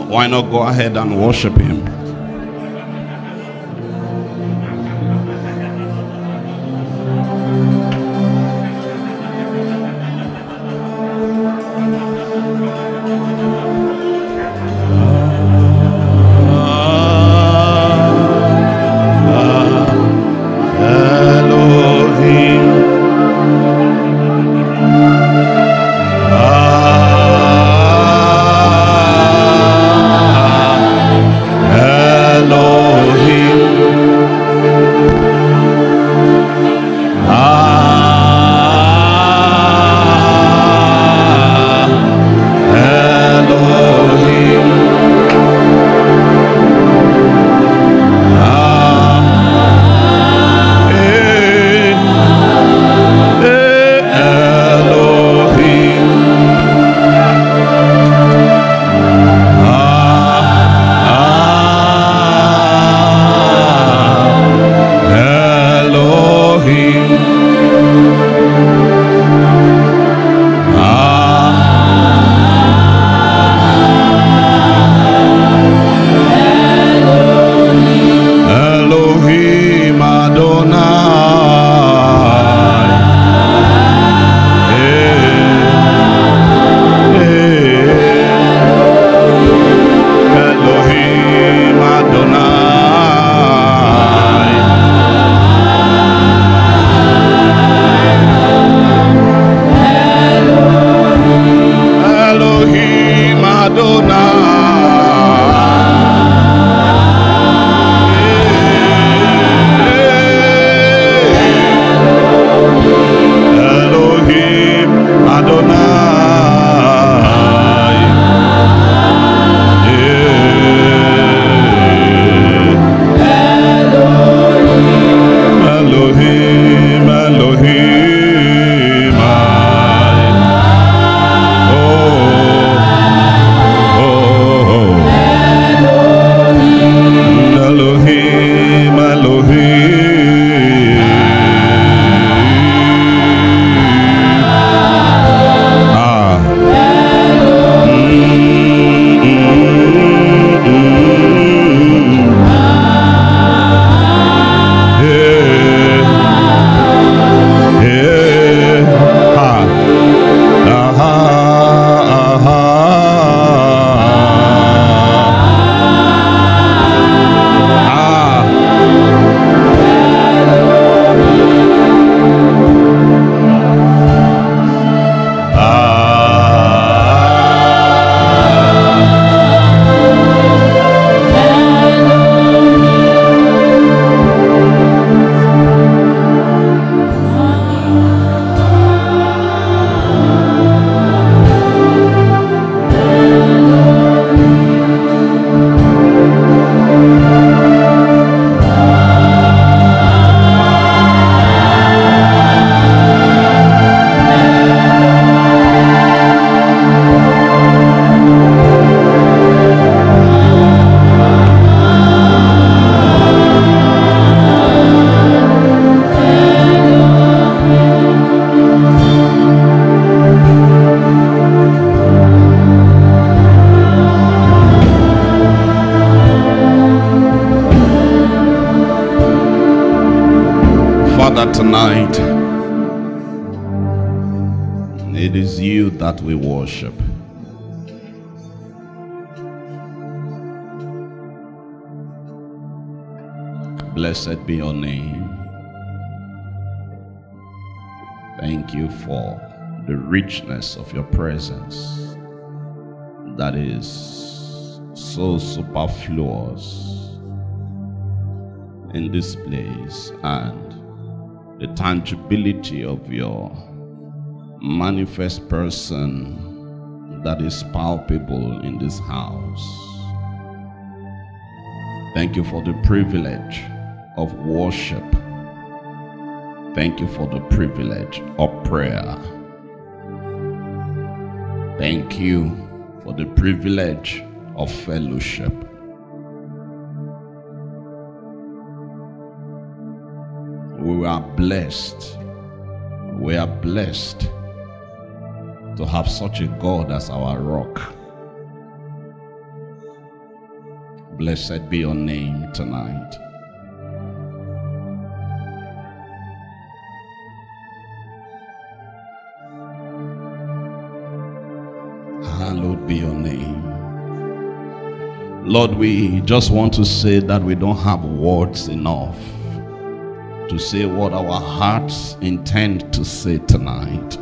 Why not go ahead and worship him? Tonight, it is you that we worship. Blessed be your name. Thank you for the richness of your presence that is so superfluous in this place, and the tangibility of your manifest person that is palpable in this house. Thank you for the privilege of worship. Thank you for the privilege of prayer. Thank you for the privilege of fellowship. We are blessed. We are blessed to have such a God as our rock. Blessed be your name tonight. Hallowed be your name. Lord, we just want to say that we don't have words enough to say what our hearts intend to say tonight.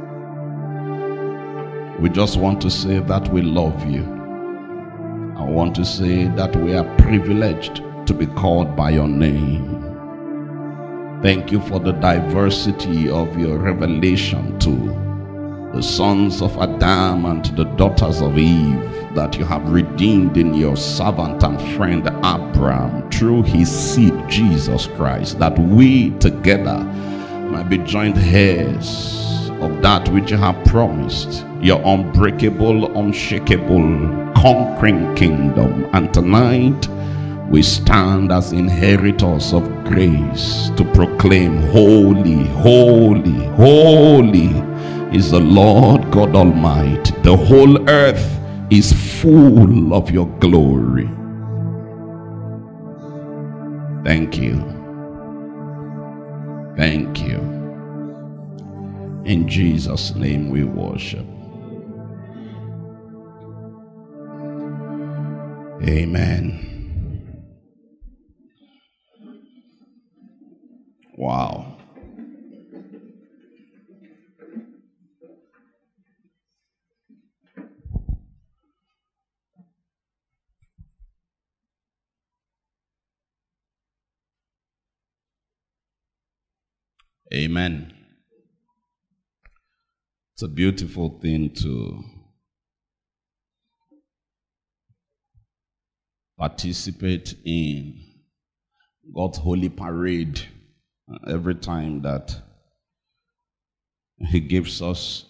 We just want to say that we love you. I want to say that we are privileged to be called by your name. Thank you for the diversity of your revelation to the sons of Adam and the daughters of Eve that you have redeemed in your servant and friend Abraham through his seed Jesus Christ, that we together might be joint heirs of that which you have promised, your unbreakable, unshakable, conquering kingdom. And tonight we stand as inheritors of grace to proclaim, holy, holy, holy is the Lord God Almighty. The whole earth is full of your glory. Thank you. Thank you. In Jesus' name we worship. Amen. Wow. Amen. It's a beautiful thing to participate in God's holy parade every time that He gives us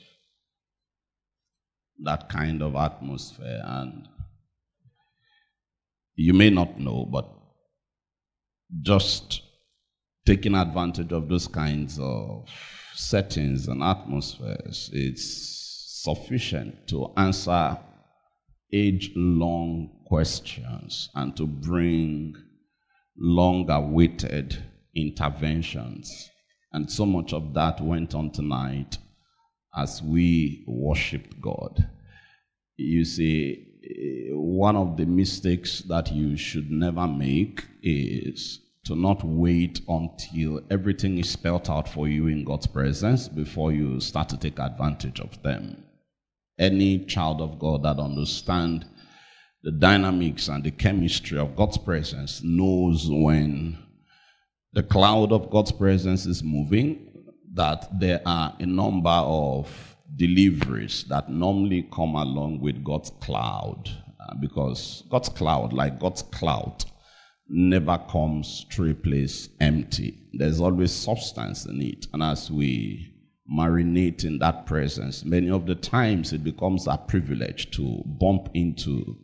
that kind of atmosphere. And you may not know, but just taking advantage of those kinds of settings and atmospheres, it's sufficient to answer age-long questions and to bring long-awaited interventions. And so much of that went on tonight as we worshiped God. You see, one of the mistakes that you should never make is to not wait until everything is spelled out for you in God's presence before you start to take advantage of them. Any child of God that understands the dynamics and the chemistry of God's presence knows when the cloud of God's presence is moving, that there are a number of deliveries that normally come along with God's cloud. Because God's cloud, like God's cloud, never comes to a place empty. There's always substance in it. And as we marinate in that presence, many of the times it becomes a privilege to bump into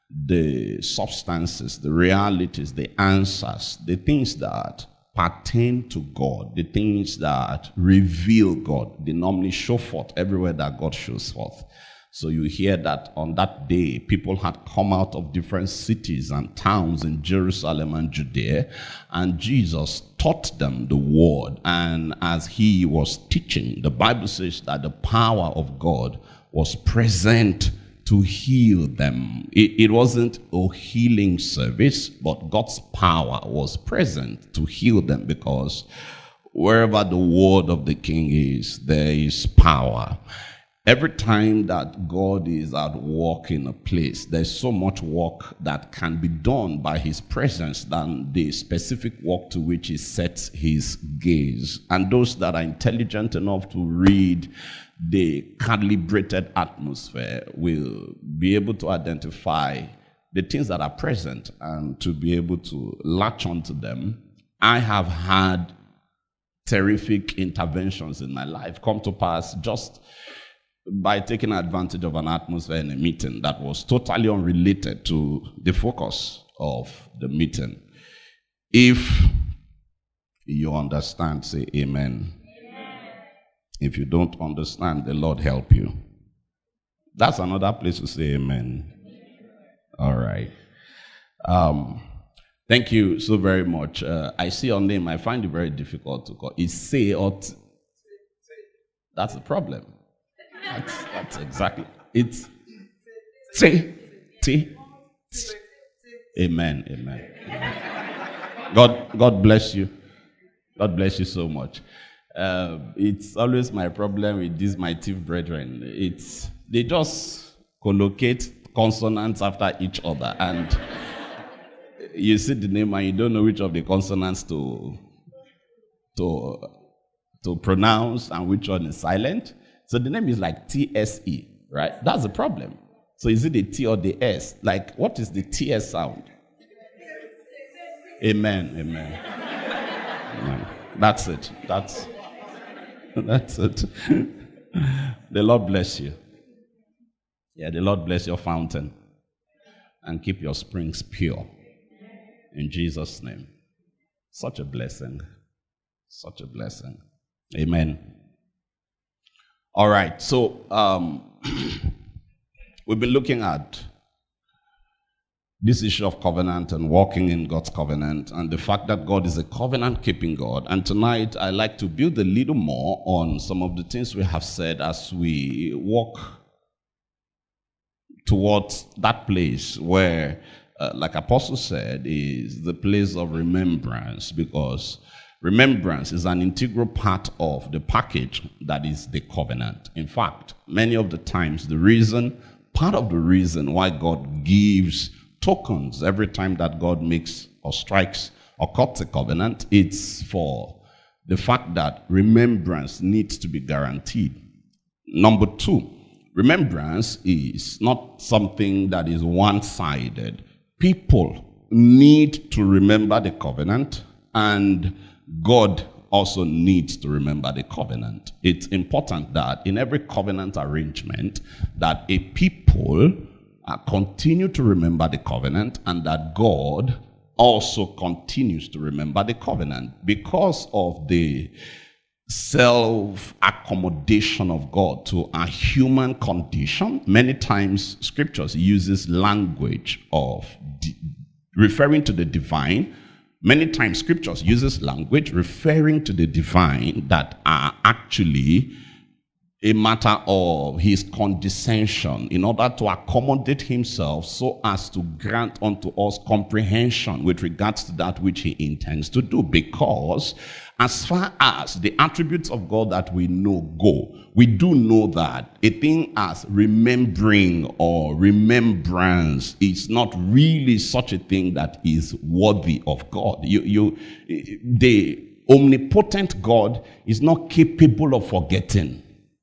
the substances, the realities, the answers, the things that pertain to God, the things that reveal God. They normally show forth everywhere that God shows forth. So you hear that on that day, people had come out of different cities and towns in Jerusalem and Judea, and Jesus taught them the word. And as he was teaching, the Bible says that the power of God was present to heal them. It wasn't a healing service, but God's power was present to heal them, because wherever the word of the king is, there is power. Every time that God is at work in a place, there's so much work that can be done by his presence than the specific work to which he sets his gaze. And those that are intelligent enough to read the calibrated atmosphere will be able to identify the things that are present and to be able to latch onto them. I have had terrific interventions in my life come to pass just by taking advantage of an atmosphere in a meeting that was totally unrelated to the focus of the meeting. If you understand, say amen. Amen. If you don't understand, the Lord help you. That's another place to say amen. All right. Thank you so very much. I see your name. I find it very difficult to call. It's say or that's the problem. That's exactly. It's say. Amen. Amen. God bless you. God bless you so much. It's always my problem with these my thief brethren. They just collocate consonants after each other, and you see the name and you don't know which of the consonants to pronounce and which one is silent. So the name is like TSE, right? That's the problem. So is it the T or the S? Like, what is the TS sound? Amen. Amen. That's it. That's it. The Lord bless you. Yeah, the Lord bless your fountain and keep your springs pure. In Jesus' name. Such a blessing. Such a blessing. Amen. All right. So, we've been looking at this issue of covenant and walking in God's covenant and the fact that God is a covenant-keeping God. And tonight, I'd like to build a little more on some of the things we have said as we walk towards that place where, like Apostle said, is the place of remembrance, because remembrance is an integral part of the package that is the covenant. In fact, many of the times, part of the reason why God gives tokens every time that God makes or strikes or cuts a covenant, it's for the fact that remembrance needs to be guaranteed. Number two, remembrance is not something that is one-sided. People need to remember the covenant, and God also needs to remember the covenant. It's important that in every covenant arrangement that a people continue to remember the covenant, and that God also continues to remember the covenant. Because of the self-accommodation of God to a human condition, many times scriptures uses language of referring to the divine. Many times scriptures uses language referring to the divine that are actually a matter of his condescension in order to accommodate himself so as to grant unto us comprehension with regards to that which he intends to do. Because as far as the attributes of God that we know go, we do know that a thing as remembering or remembrance is not really such a thing that is worthy of God. The omnipotent God is not capable of forgetting.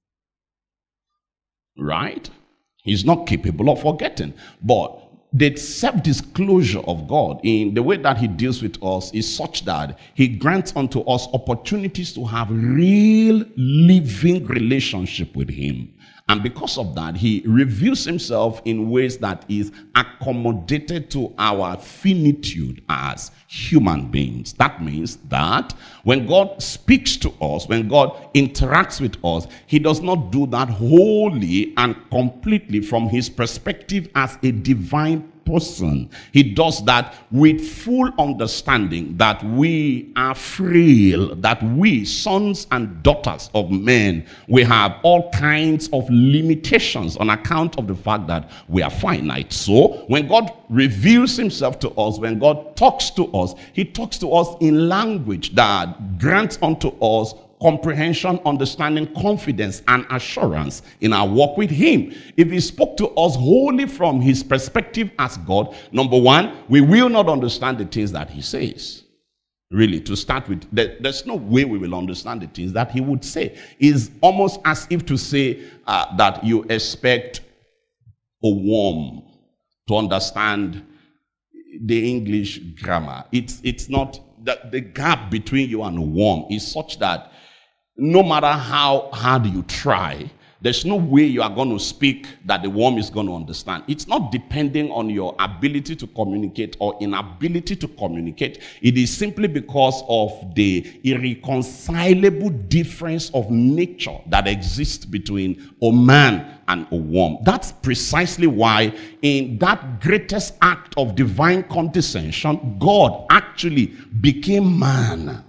Right? He's not capable of forgetting. But the self-disclosure of God in the way that he deals with us is such that he grants unto us opportunities to have real living relationship with him. And because of that, he reveals himself in ways that is accommodated to our finitude as human beings. That means that when God speaks to us, when God interacts with us, he does not do that wholly and completely from his perspective as a divine person. He does that with full understanding that we are frail, that we, sons and daughters of men, we have all kinds of limitations on account of the fact that we are finite. So when God reveals himself to us, when God talks to us, he talks to us in language that grants unto us comprehension, understanding, confidence, and assurance in our walk with him. If he spoke to us wholly from his perspective as God, number one, we will not understand the things that he says. Really, to start with, there's no way we will understand the things that he would say. It's almost as if to say that you expect a worm to understand the English grammar. It's not that the gap between you and a worm is such that no matter how hard you try, There's no way you are going to speak that the worm is going to understand. It's not depending on your ability to communicate or inability to communicate. It is simply because of the irreconcilable difference of nature that exists between a man and a worm. That's precisely why in that greatest act of divine condescension, God actually became man.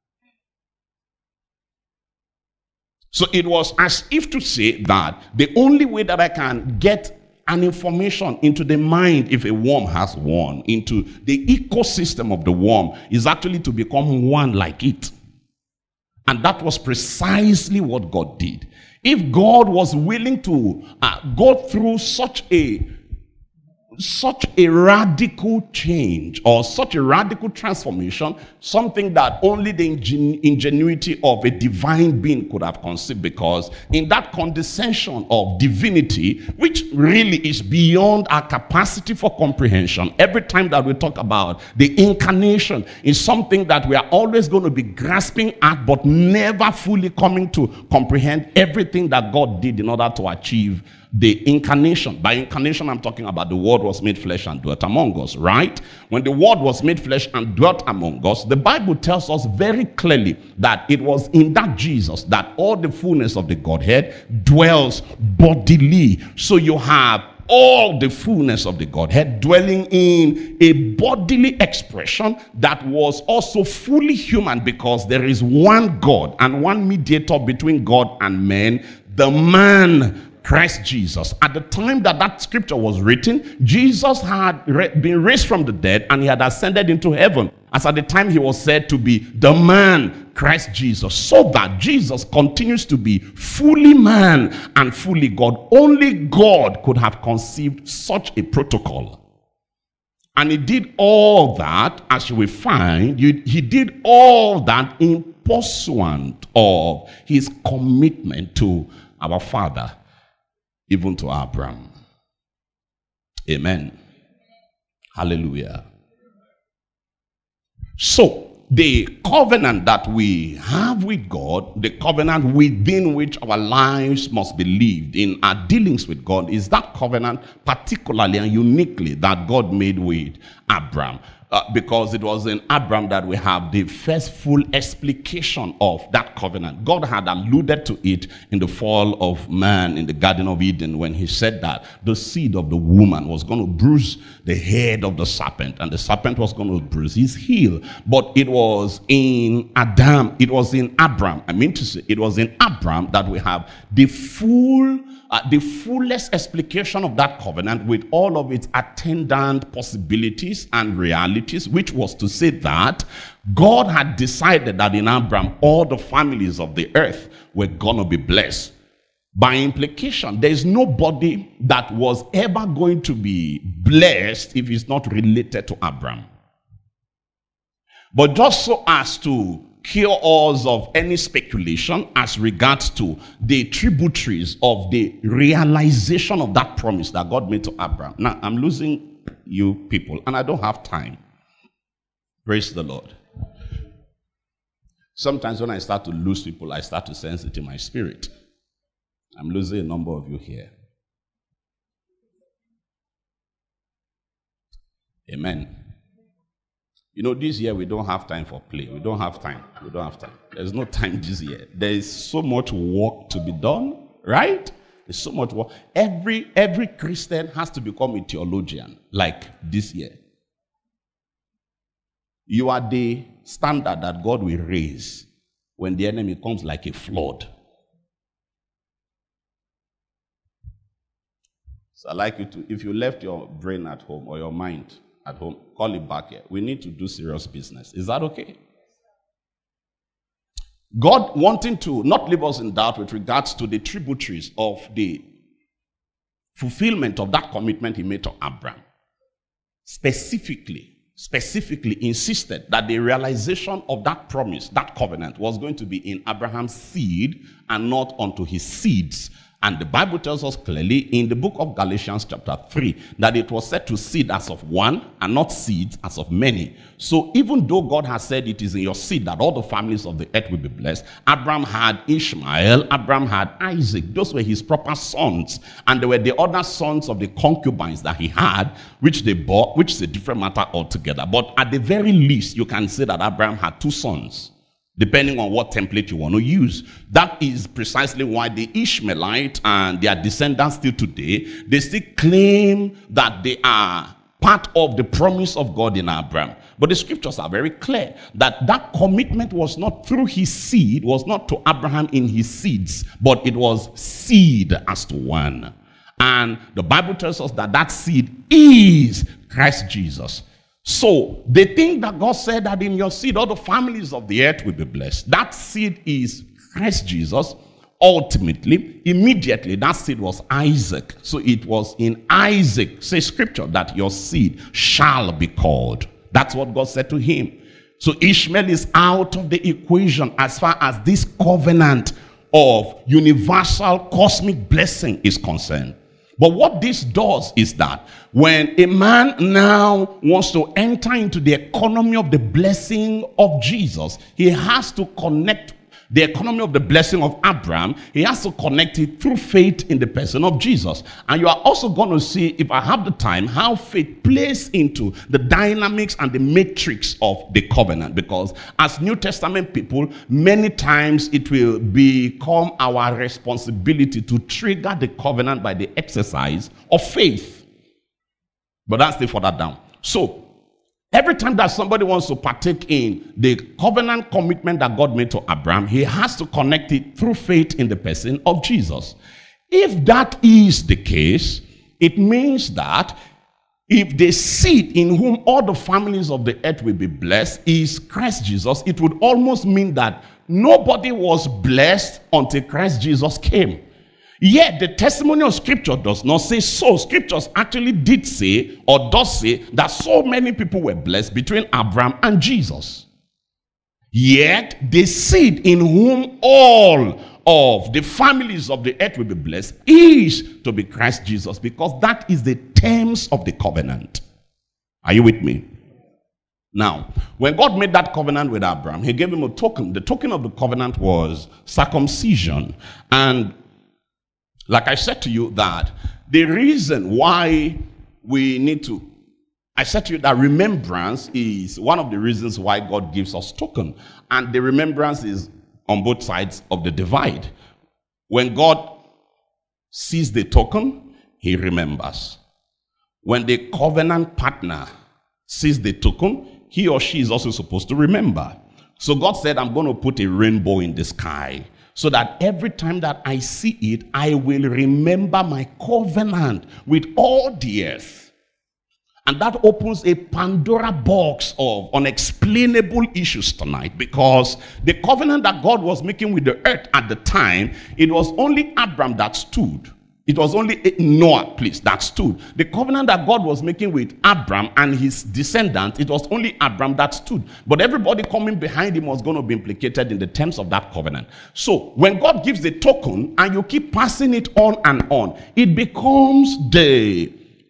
So it was as if to say that the only way that I can get an information into the mind, if a worm has one, into the ecosystem of the worm, is actually to become one like it. And that was precisely what God did. If God was willing to go through such a radical change or such a radical transformation, something that only the ingenuity of a divine being could have conceived, because in that condescension of divinity, which really is beyond our capacity for comprehension, every time that we talk about the incarnation is something that we are always going to be grasping at, but never fully coming to comprehend everything that God did in order to achieve the incarnation. By incarnation, I'm talking about the Word was made flesh and dwelt among us, right? When the Word was made flesh and dwelt among us, the Bible tells us very clearly that it was in that Jesus that all the fullness of the Godhead dwells bodily. So you have all the fullness of the Godhead dwelling in a bodily expression that was also fully human, because there is one God and one mediator between God and men, the man Christ Jesus. At the time that that scripture was written, Jesus had been raised from the dead and he had ascended into heaven, as at the time he was said to be the man Christ Jesus. So that Jesus continues to be fully man and fully God. Only God could have conceived such a protocol. And he did all that, as you will find, he did all that in pursuant of his commitment to our Father, even to Abraham. Amen. Hallelujah. So, the covenant that we have with God, the covenant within which our lives must be lived in our dealings with God, is that covenant particularly and uniquely that God made with Abraham. Because it was in Abraham that we have the first full explication of that covenant. God had alluded to it in the fall of man in the Garden of Eden, when he said that the seed of the woman was going to bruise the head of the serpent, and the serpent was going to bruise his heel. But it was in Adam, it was in Abraham, it was in Abraham that we have the fullest explication of that covenant, with all of its attendant possibilities and realities, which was to say that God had decided that in Abraham all the families of the earth were going to be blessed. By implication, there is nobody that was ever going to be blessed if he's not related to Abraham. But just so as to cure us of any speculation as regards to the tributaries of the realization of that promise that God made to Abraham. Now, I'm losing you people, and I don't have time. Praise the Lord. Sometimes when I start to lose people, I start to sense it in my spirit. I'm losing a number of you here. Amen. You know, this year we don't have time for play. We don't have time. There's no time this year. There is so much work to be done, right? There's so much work. Every Christian has to become a theologian, like this year. You are the standard that God will raise when the enemy comes like a flood. So I'd like you to, if you left your brain at home or your mind at home, call it back here. We need to do serious business. Is that okay? God wanting to not leave us in doubt with regards to the tributaries of the fulfillment of that commitment he made to Abraham. Specifically insisted that the realization of that promise, that covenant, was going to be in Abraham's seed and not unto his seeds. And the Bible tells us clearly in the book of Galatians chapter 3 that it was said to seed as of one and not seeds as of many. So even though God has said it is in your seed that all the families of the earth will be blessed, Abraham had Ishmael, Abraham had Isaac. Those were his proper sons. And there were the other sons of the concubines that he had, which they bore, which is a different matter altogether. But at the very least, you can say that Abraham had two sons, depending on what template you want to use. That is precisely why the Ishmaelite and their descendants still today, they still claim that they are part of the promise of God in Abraham. But the scriptures are very clear that that commitment was not through his seed, was not to Abraham in his seeds, but it was seed as to one. And the Bible tells us that that seed is Christ Jesus. So they think that God said that in your seed all the families of the earth will be blessed. That seed is Christ Jesus. Ultimately, immediately, that seed was Isaac. So it was in Isaac, says scripture, that your seed shall be called. That's what God said to him. So Ishmael is out of the equation as far as this covenant of universal cosmic blessing is concerned. But what this does is that when a man now wants to enter into the economy of the blessing of Jesus, he has to connect the economy of the blessing of Abraham. He has to connect it through faith in the person of Jesus. And you are also going to see, if I have the time, how faith plays into the dynamics and the matrix of the covenant. Because as New Testament people, many times it will become our responsibility to trigger the covenant by the exercise of faith. But that's the further down. So, every time that somebody wants to partake in the covenant commitment that God made to Abraham, he has to connect it through faith in the person of Jesus. If that is the case, it means that if the seed in whom all the families of the earth will be blessed is Christ Jesus, it would almost mean that nobody was blessed until Christ Jesus came. Yet the testimony of scripture does not say so. Scriptures actually did say, or does say, that so many people were blessed between Abraham and Jesus. Yet the seed in whom all of the families of the earth will be blessed is to be Christ Jesus, because that is the terms of the covenant. Are you with me? Now, when God made that covenant with Abraham, he gave him a token. The token of the covenant was circumcision. And like I said to you, that the reason why we need to, I said to you that remembrance is one of the reasons why God gives us token. And the remembrance is on both sides of the divide. When God sees the token, he remembers. When the covenant partner sees the token, he or she is also supposed to remember. So God said, I'm going to put a rainbow in the sky, so that every time that I see it, I will remember my covenant with all the earth. And that opens a Pandora box of unexplainable issues tonight, because the covenant that God was making with the earth at the time, it was only Abraham that stood. It was only Noah, please, that stood. The covenant that God was making with Abraham and his descendants, it was only Abraham that stood. But everybody coming behind him was going to be implicated in the terms of that covenant. So when God gives the token and you keep passing it on and on, it becomes the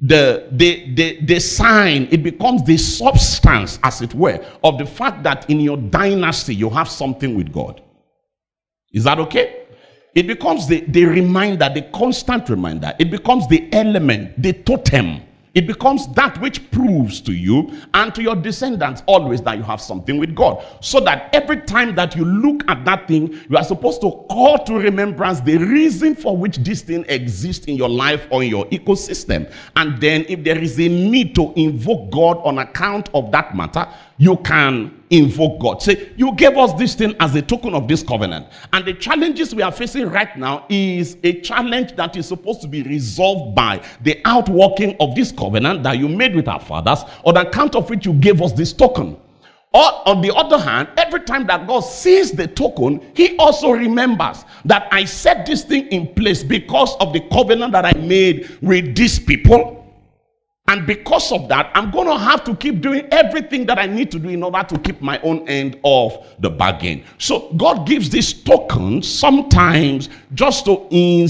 sign, it becomes the substance, as it were, of the fact that in your dynasty you have something with God. Is that okay? It becomes the reminder, the constant reminder. It becomes the element, the totem. It becomes that which proves to you and to your descendants always that you have something with God. So that every time that you look at that thing, you are supposed to call to remembrance the reason for which this thing exists in your life or in your ecosystem. And then if there is a need to invoke God on account of that matter, you can invoke God. Say, you gave us this thing as a token of this covenant. And the challenges we are facing right now is a challenge that is supposed to be resolved by the outworking of this covenant that you made with our fathers, on account of which you gave us this token. Or on the other hand, every time that God sees the token, he also remembers that I set this thing in place because of the covenant that I made with these people. And because of that, I'm going to have to keep doing everything that I need to do in order to keep my own end of the bargain. So God gives these tokens sometimes just to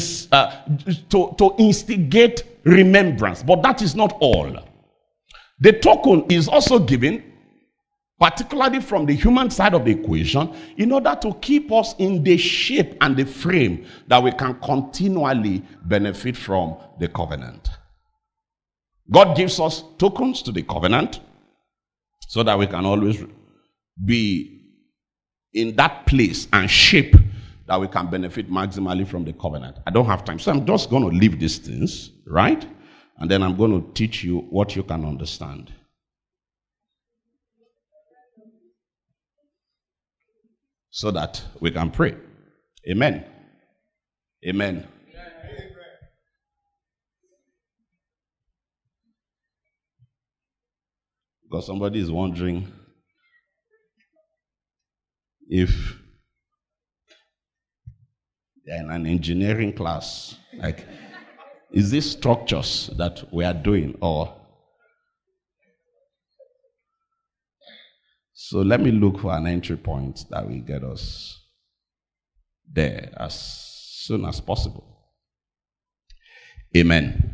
instigate remembrance. But that is not all. The token is also given, particularly from the human side of the equation, in order to keep us in the shape and the frame that we can continually benefit from the covenant. God gives us tokens to the covenant so that we can always be in that place and shape that we can benefit maximally from the covenant. I don't have time, so I'm just going to leave these things, right? And then I'm going to teach you what you can understand. So that we can pray. Amen. Amen. Because somebody is wondering if they're in an engineering class, like, is this structures that we are doing, or? So let me look for an entry point that will get us there as soon as possible. Amen.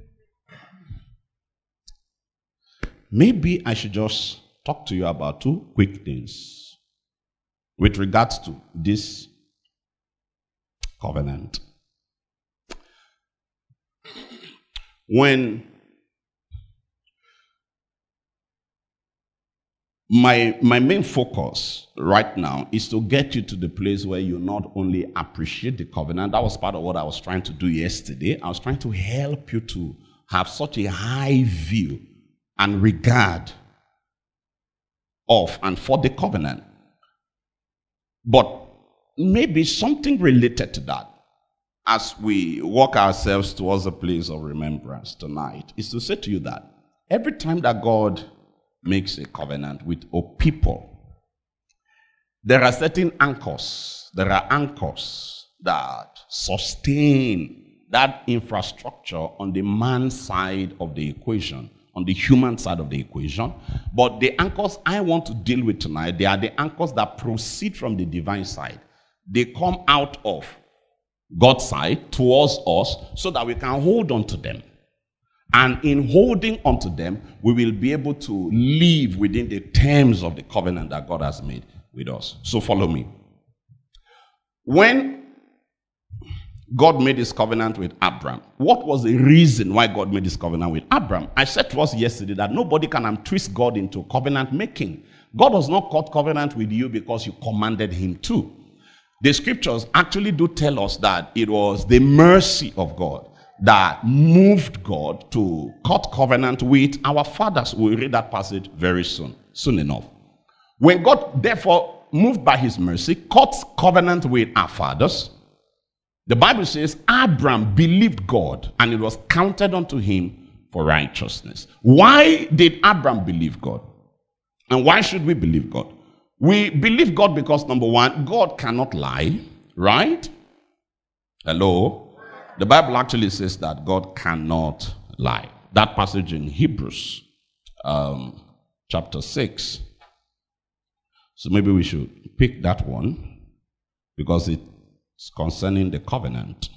Maybe I should just talk to you about two quick things with regards to this covenant. When my main focus right now is to get you to the place where you not only appreciate the covenant. That was part of what I was trying to do yesterday. I was trying to help you to have such a high view and regard of and for the covenant. But maybe something related to that as we walk ourselves towards a place of remembrance tonight is to say to you that every time that God makes a covenant with a people, there are certain anchors. There are anchors that sustain that infrastructure on the man side of the equation, on the human side of the equation. But the anchors I want to deal with tonight, they are the anchors that proceed from the divine side. They come out of God's side towards us so that we can hold on to them. And in holding on to them, we will be able to live within the terms of the covenant that God has made with us. So follow me. When God made his covenant with Abraham, what was the reason why God made his covenant with Abraham? I said to us yesterday that nobody can twist God into covenant making. God does not cut covenant with you because you commanded him to. The scriptures actually do tell us that it was the mercy of God that moved God to cut covenant with our fathers. We'll read that passage very soon enough. When God, therefore, moved by his mercy, cut covenant with our fathers, the Bible says Abraham believed God and it was counted unto him for righteousness. Why did Abraham believe God? And why should we believe God? We believe God because, number one, God cannot lie, right? Hello? The Bible actually says that God cannot lie. That passage in Hebrews chapter 6. So maybe we should pick that one because it's concerning the covenant.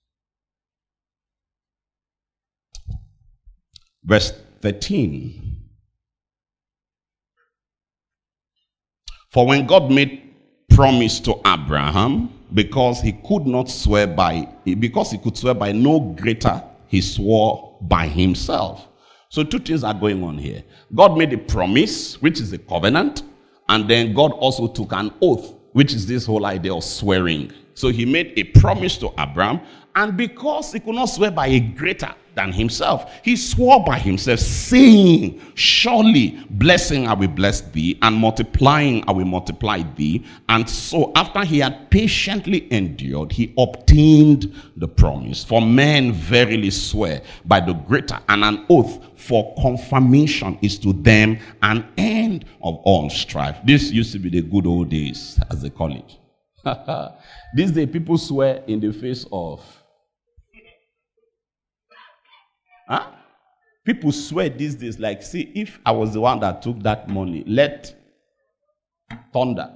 Verse 13. For when God made promise to Abraham, because he could swear by no greater, he swore by himself. So two things are going on here. God made a promise, which is a covenant, and then God also took an oath, which is this whole idea of swearing. So he made a promise to Abraham, and because he could not swear by a greater than himself, he swore by himself, saying, surely blessing I will bless thee, and multiplying I will multiply thee. And so after he had patiently endured, he obtained the promise. For men verily swear by the greater, and an oath for confirmation is to them an end of all strife. This used to be the good old days, as they call it. These days people swear in the face of People swear these days, like, see, if I was the one that took that money, let thunder.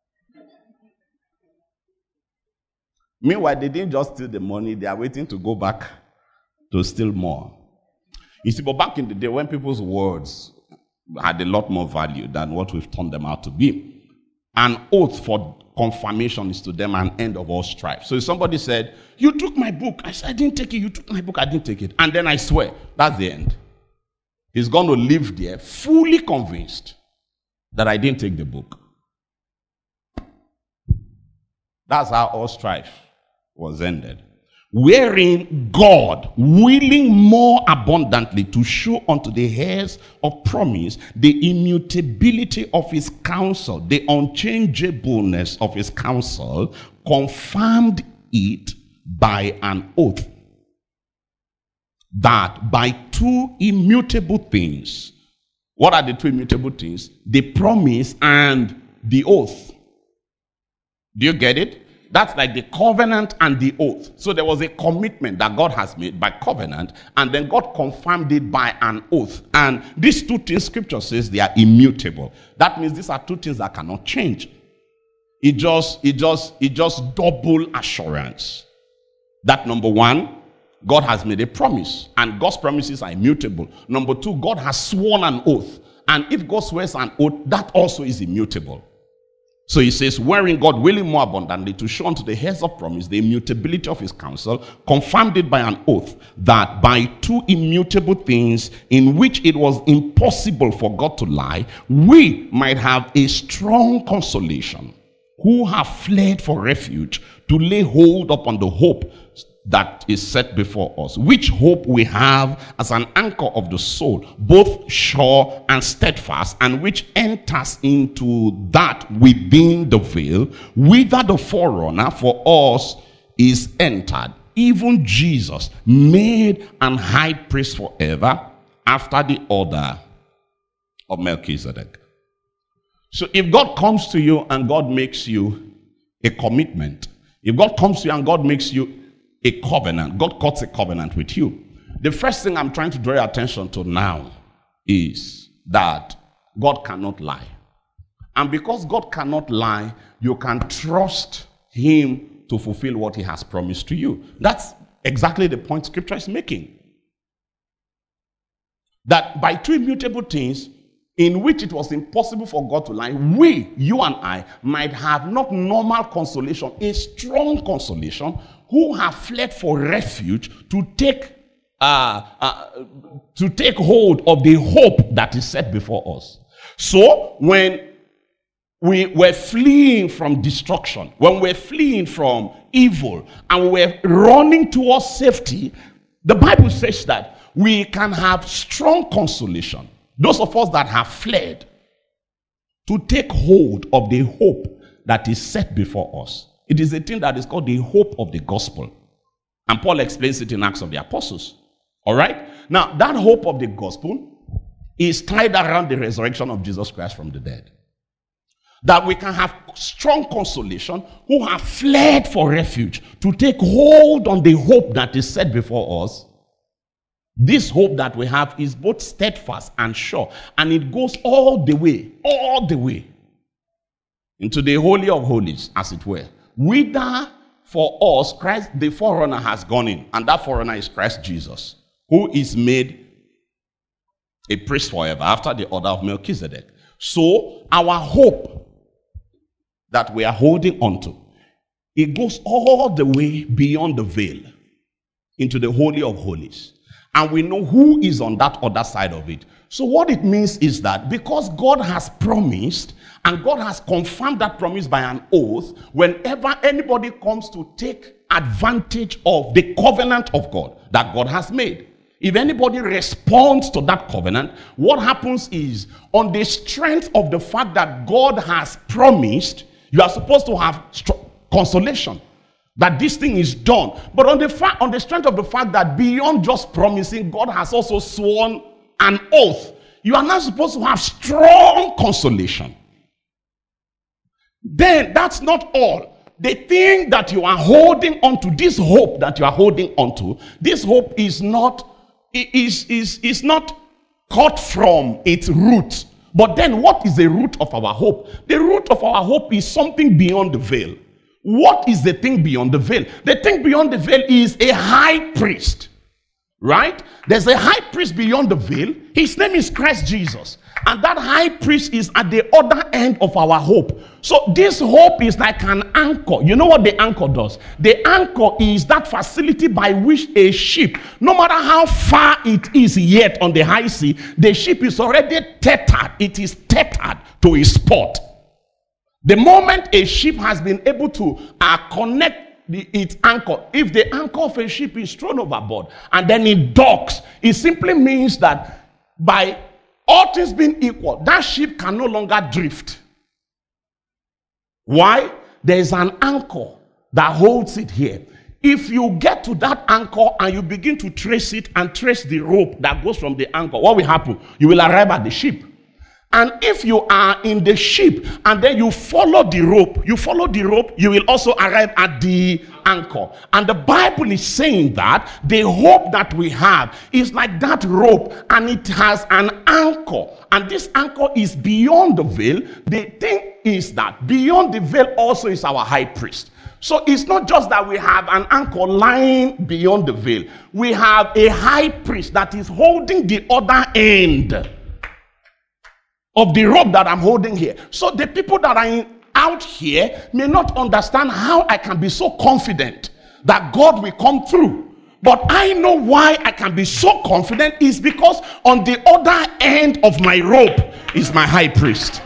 Meanwhile, they didn't just steal the money, they are waiting to go back to steal more. You see, but back in the day, when people's words had a lot more value than what we've turned them out to be, an oath for confirmation is to them an end of all strife. So if somebody said, you took my book, I said, I didn't take it, you took my book, I didn't take it, and then I swear, that's the end. He's going to live there fully convinced that I didn't take the book. That's how all strife was ended. Wherein God, willing more abundantly to show unto the heirs of promise the immutability of his counsel, the unchangeableness of his counsel, confirmed it by an oath, that by two immutable things. What are the two immutable things? The promise and the oath. Do you get it? That's like the covenant and the oath. So there was a commitment that God has made by covenant, and then God confirmed it by an oath. And these two things, Scripture says, they are immutable. That means these are two things that cannot change. It just double assurance. That number one, God has made a promise, and God's promises are immutable. Number two, God has sworn an oath, and if God swears an oath, that also is immutable. So he says, wherein God, willing more abundantly to show unto the heirs of promise the immutability of his counsel, confirmed it by an oath, that by two immutable things in which it was impossible for God to lie, we might have a strong consolation, who have fled for refuge, to lay hold upon the hope that is set before us, which hope we have as an anchor of the soul, both sure and steadfast, and which enters into that within the veil, whither the forerunner for us is entered, even Jesus, made an high priest forever, after the order of Melchizedek. So if God comes to you and God makes you a commitment, if God comes to you and God makes you a covenant, God cuts a covenant with you, the first thing I'm trying to draw your attention to now is that God cannot lie. And because God cannot lie, you can trust him to fulfill what he has promised to you. That's exactly the point Scripture is making. That by two immutable things in which it was impossible for God to lie, we, you and I, might have not normal consolation, a strong consolation, who have fled for refuge to take hold of the hope that is set before us. So when we were fleeing from destruction, when we're fleeing from evil, and we're running towards safety, the Bible says that we can have strong consolation, those of us that have fled, to take hold of the hope that is set before us. It is a thing that is called the hope of the gospel. And Paul explains it in Acts of the Apostles. All right? Now, that hope of the gospel is tied around the resurrection of Jesus Christ from the dead. That we can have strong consolation, who have fled for refuge, to take hold on the hope that is set before us. This hope that we have is both steadfast and sure, and it goes all the way into the Holy of Holies, as it were. Whither for us Christ the forerunner has gone in, and that forerunner is Christ Jesus, who is made a priest forever after the order of Melchizedek. So our hope that we are holding on to, it goes all the way beyond the veil into the Holy of Holies, and we know who is on that other side of it. So what it means is that because God has promised, and God has confirmed that promise by an oath, whenever anybody comes to take advantage of the covenant of God that God has made, if anybody responds to that covenant, what happens is, on the strength of the fact that God has promised, you are supposed to have consolation that this thing is done. But on the strength of the fact that beyond just promising, God has also sworn an oath, you are now supposed to have strong consolation. Then that's not all. The thing that you are holding on to, this hope that you are holding on to, this hope is not is not cut from its root. But then what is the root of our hope? The root of our hope is something beyond the veil. What is the thing beyond the veil? The thing beyond the veil is a high priest. Right? There's a high priest beyond the veil. His name is Christ Jesus. And that high priest is at the other end of our hope. So this hope is like an anchor. You know what the anchor does? The anchor is that facility by which a ship, no matter how far it is yet on the high sea, the ship is already tethered. It is tethered to a spot. The moment a ship has been able to connect its anchor, if the anchor of a ship is thrown overboard and then it docks, it simply means that by all things being equal, that ship can no longer drift. Why? There is an anchor that holds it here. If you get to that anchor and you begin to trace it and trace the rope that goes from the anchor, what will happen? You will arrive at the ship. And if you are in the ship and then you follow the rope, you will also arrive at the anchor. And the Bible is saying that the hope that we have is like that rope, and it has an anchor. And this anchor is beyond the veil. The thing is that beyond the veil also is our high priest. So it's not just that we have an anchor lying beyond the veil. We have a high priest that is holding the other end of the rope that I'm holding here. So the people that are out here may not understand how I can be so confident that God will come through. But I know why I can be so confident is because on the other end of my rope is my high priest.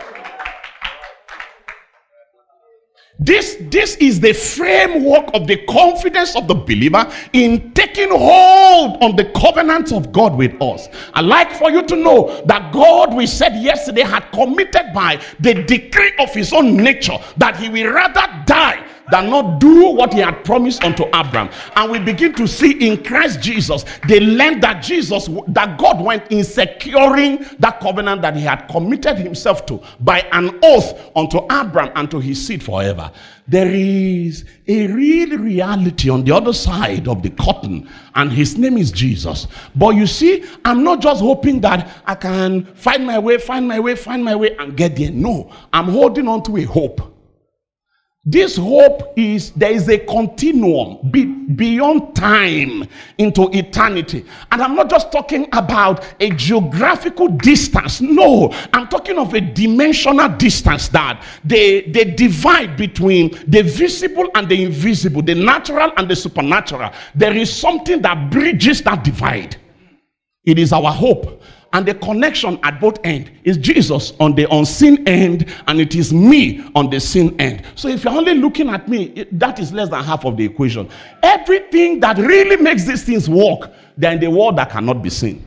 This is the framework of the confidence of the believer in taking hold on the covenants of God with us. I'd like for you to know that God, we said yesterday, had committed by the decree of his own nature that he will rather die than not do what he had promised unto Abraham. And we begin to see in Christ Jesus the length that God went in securing that covenant that he had committed himself to by an oath unto Abraham and to his seed forever. There is a real reality on the other side of the curtain, and his name is Jesus. But you see, I'm not just hoping that I can find my way and get there. No, I'm holding on to a hope. This hope is, there is a continuum beyond time into eternity. And I'm not just talking about a geographical distance. No, I'm talking of a dimensional distance that they divide between the visible and the invisible, the natural and the supernatural. There is something that bridges that divide. It is our hope. And the connection at both ends is Jesus on the unseen end, and it is me on the seen end. So if you're only looking at me, that is less than half of the equation. Everything that really makes these things work, they're in the world that cannot be seen.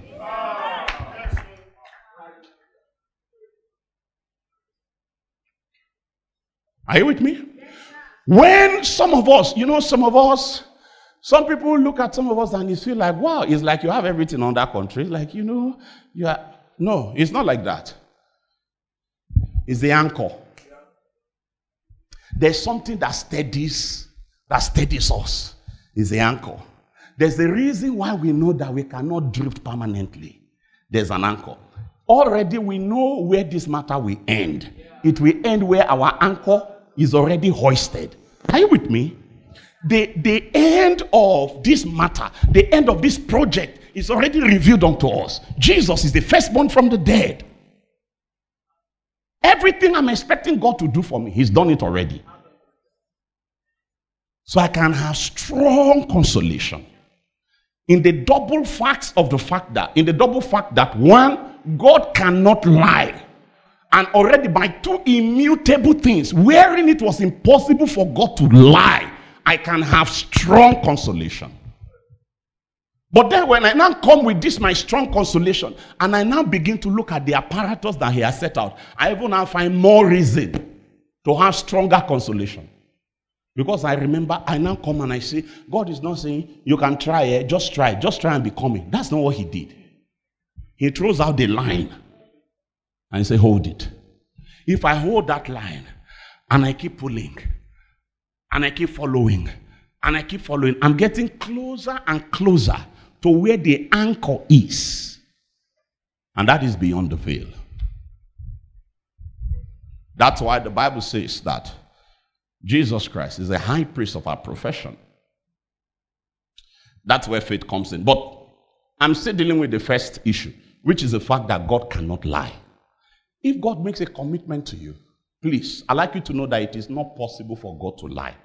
Are you with me? When some people look at some of us and you feel like, wow, it's like you have everything on that country. Like, no, it's not like that. It's the anchor. There's something that steadies us. It's the anchor. There's the reason why we know that we cannot drift permanently. There's an anchor. Already we know where this matter will end. It will end where our anchor is already hoisted. Are you with me? The end of this matter, the end of this project is already revealed unto us. Jesus is the firstborn from the dead. Everything I'm expecting God to do for me, he's done it already. So I can have strong consolation in the double fact that one, God cannot lie. And already by two immutable things, wherein it was impossible for God to lie, I can have strong consolation. But then when I now come with this, my strong consolation, and I now begin to look at the apparatus that he has set out, I even now find more reason to have stronger consolation. Because I remember, I now come and I say, God is not saying, you can try, just try and become it. That's not what he did. He throws out the line and he says, hold it. If I hold that line and I keep pulling, and I keep following, I'm getting closer and closer to where the anchor is. And that is beyond the veil. That's why the Bible says that Jesus Christ is the high priest of our profession. That's where faith comes in. But I'm still dealing with the first issue, which is the fact that God cannot lie. If God makes a commitment to you, please, I'd like you to know that it is not possible for God to lie.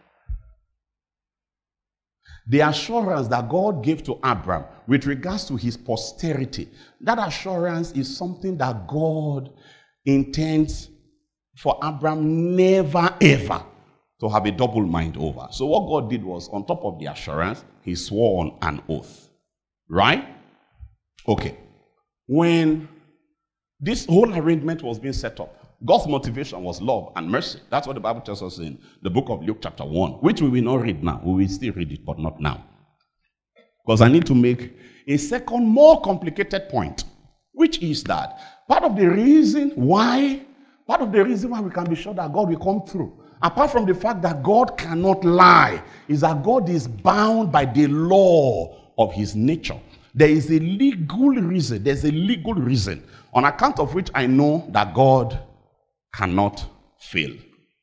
The assurance that God gave to Abraham with regards to his posterity, that assurance is something that God intends for Abraham never ever to have a double mind over. So what God did was, on top of the assurance, he swore on an oath. Right? Okay. When this whole arrangement was being set up, God's motivation was love and mercy. That's what the Bible tells us in the book of Luke chapter 1, which we will not read now. We will still read it, but not now. Because I need to make a second, more complicated point, which is that part of the reason why we can be sure that God will come through, apart from the fact that God cannot lie, is that God is bound by the law of his nature. There is a legal reason. There's a legal reason on account of which I know that God cannot fail.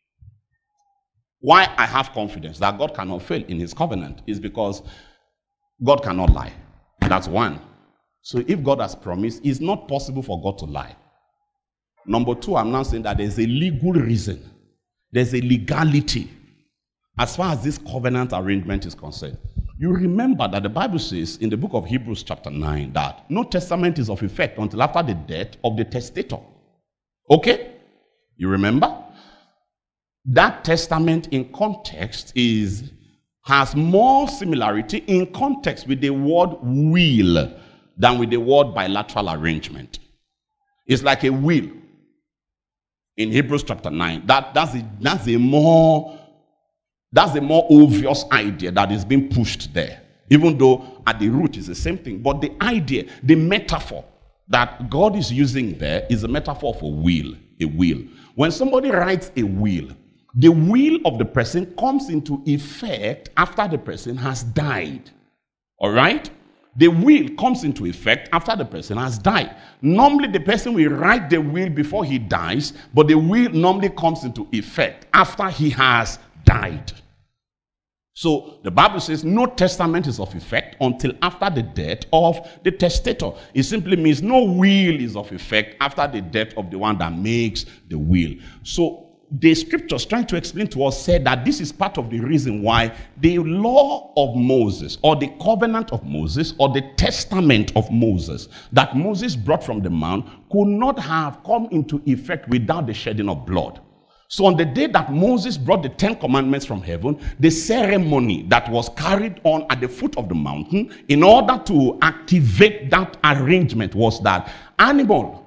Why I have confidence that God cannot fail in his covenant is because God cannot lie. That's one. So if God has promised, it's not possible for God to lie. Number two, I'm now saying that there's a legal reason. There's a legality as far as this covenant arrangement is concerned. You remember that the Bible says in the book of Hebrews chapter 9 that no testament is of effect until after the death of the testator. Okay? You remember? That testament in context has more similarity in context with the word will than with the word bilateral arrangement. It's like a will in Hebrews chapter 9. That's a more obvious idea that is being pushed there. Even though at the root is the same thing. But the idea, the metaphor that God is using there is a metaphor for will. A will. When somebody writes a will, the will of the person comes into effect after the person has died. All right? The will comes into effect after the person has died. Normally, the person will write the will before he dies, but the will normally comes into effect after he has died. So the Bible says no testament is of effect until after the death of the testator. It simply means no will is of effect after the death of the one that makes the will. So the scriptures trying to explain to us said that this is part of the reason why the law of Moses or the covenant of Moses or the testament of Moses that Moses brought from the mount could not have come into effect without the shedding of blood. So on the day that Moses brought the 10 commandments from heaven, the ceremony that was carried on at the foot of the mountain in order to activate that arrangement was that an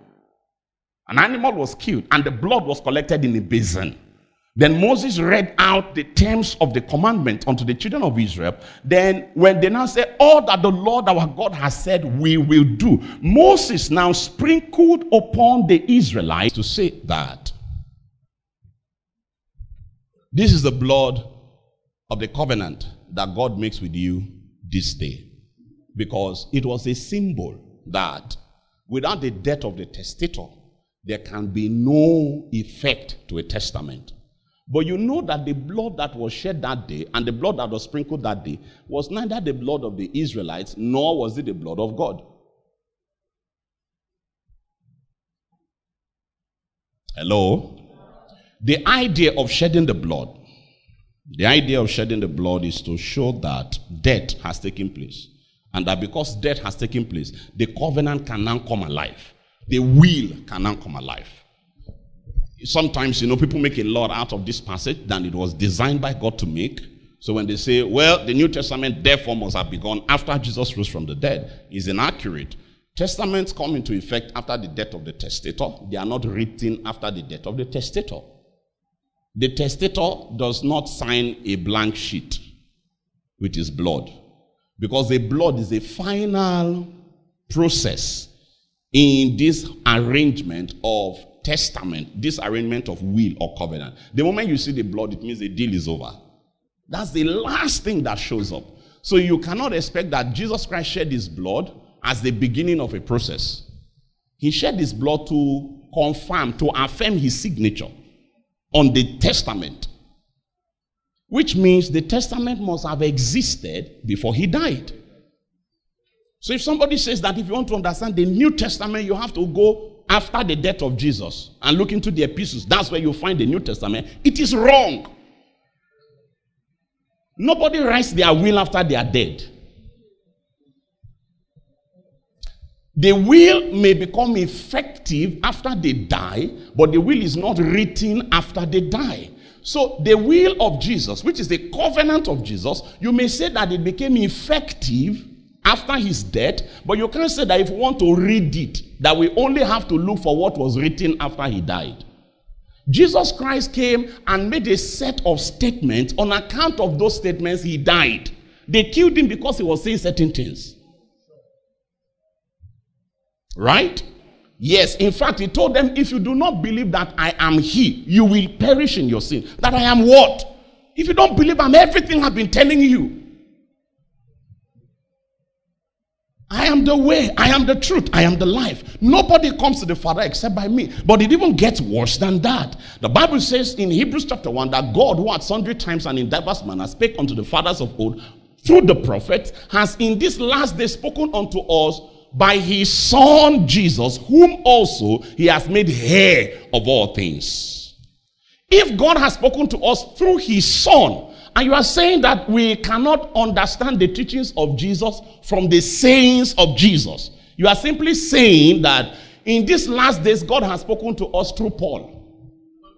animal was killed and the blood was collected in a basin. Then Moses read out the terms of the commandment unto the children of Israel. Then when they now say, all that the Lord our God has said we will do, Moses now sprinkled upon the Israelites to say that this is the blood of the covenant that God makes with you this day. Because it was a symbol that without the death of the testator, there can be no effect to a testament. But you know that the blood that was shed that day and the blood that was sprinkled that day was neither the blood of the Israelites nor was it the blood of God. Hello? The idea of shedding the blood is to show that death has taken place. And that because death has taken place, the covenant can now come alive. The will can now come alive. Sometimes, people make a lot out of this passage than it was designed by God to make. So when they say, well, the New Testament therefore must have begun after Jesus rose from the dead, is inaccurate. Testaments come into effect after the death of the testator. They are not written after the death of the testator. The testator does not sign a blank sheet with his blood, because the blood is a final process in this arrangement of testament, this arrangement of will or covenant. The moment you see the blood, it means the deal is over. That's the last thing that shows up. So you cannot expect that Jesus Christ shed his blood as the beginning of a process. He shed his blood to confirm, to affirm his signature on the testament. Which means the testament must have existed before he died. So if somebody says that if you want to understand the New Testament, you have to go after the death of Jesus and look into the epistles, that's where you find the New Testament, it is wrong. Nobody writes their will after they are dead. The will may become effective after they die, but the will is not written after they die. So the will of Jesus, which is the covenant of Jesus, you may say that it became effective after his death, but you can't say that if you want to read it, that we only have to look for what was written after he died. Jesus Christ came and made a set of statements. On account of those statements, he died. They killed him because he was saying certain things. Right? Yes, in fact, he told them, if you do not believe that I am he, you will perish in your sin. That I am what? If you don't believe I'm everything I've been telling you. I am the way, I am the truth, I am the life. Nobody comes to the Father except by me. But it even gets worse than that. The Bible says in Hebrews chapter 1 that God, who at sundry times and in diverse manners spake unto the fathers of old through the prophets, has in this last day spoken unto us by his Son Jesus, whom also he has made heir of all things. If God has spoken to us through his Son, and you are saying that we cannot understand the teachings of Jesus from the sayings of Jesus, you are simply saying that in these last days God has spoken to us through Paul.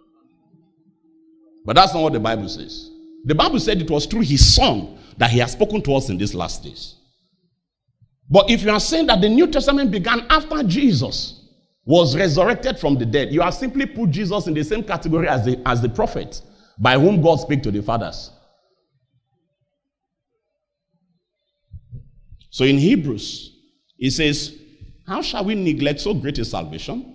But that's not what the Bible says. The Bible said it was through his Son that he has spoken to us in these last days. But if you are saying that the New Testament began after Jesus was resurrected from the dead, you have simply put Jesus in the same category as the prophets by whom God spake to the fathers. So in Hebrews, it says, how shall we neglect so great a salvation,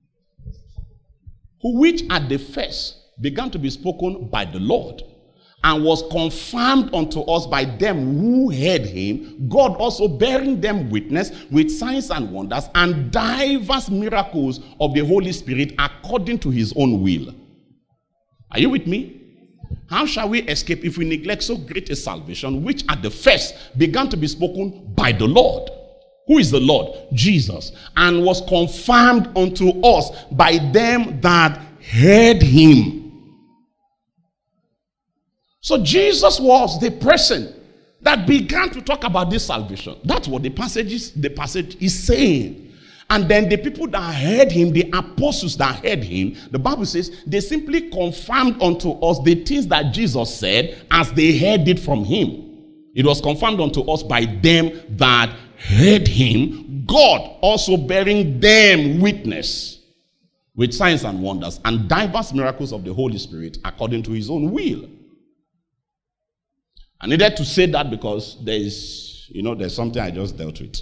which at the first began to be spoken by the Lord, and was confirmed unto us by them who heard him, God also bearing them witness with signs and wonders and diverse miracles of the Holy Spirit according to his own will. Are you with me? How shall we escape if we neglect so great a salvation, which at the first began to be spoken by the Lord? Who is the Lord? Jesus. And was confirmed unto us by them that heard him. So Jesus was the person that began to talk about this salvation. That's what the passage is saying. And then the people that heard him, the apostles that heard him, the Bible says, they simply confirmed unto us the things that Jesus said as they heard it from him. It was confirmed unto us by them that heard him, God also bearing them witness with signs and wonders and diverse miracles of the Holy Spirit according to his own will. I needed to say that because there's something I just dealt with.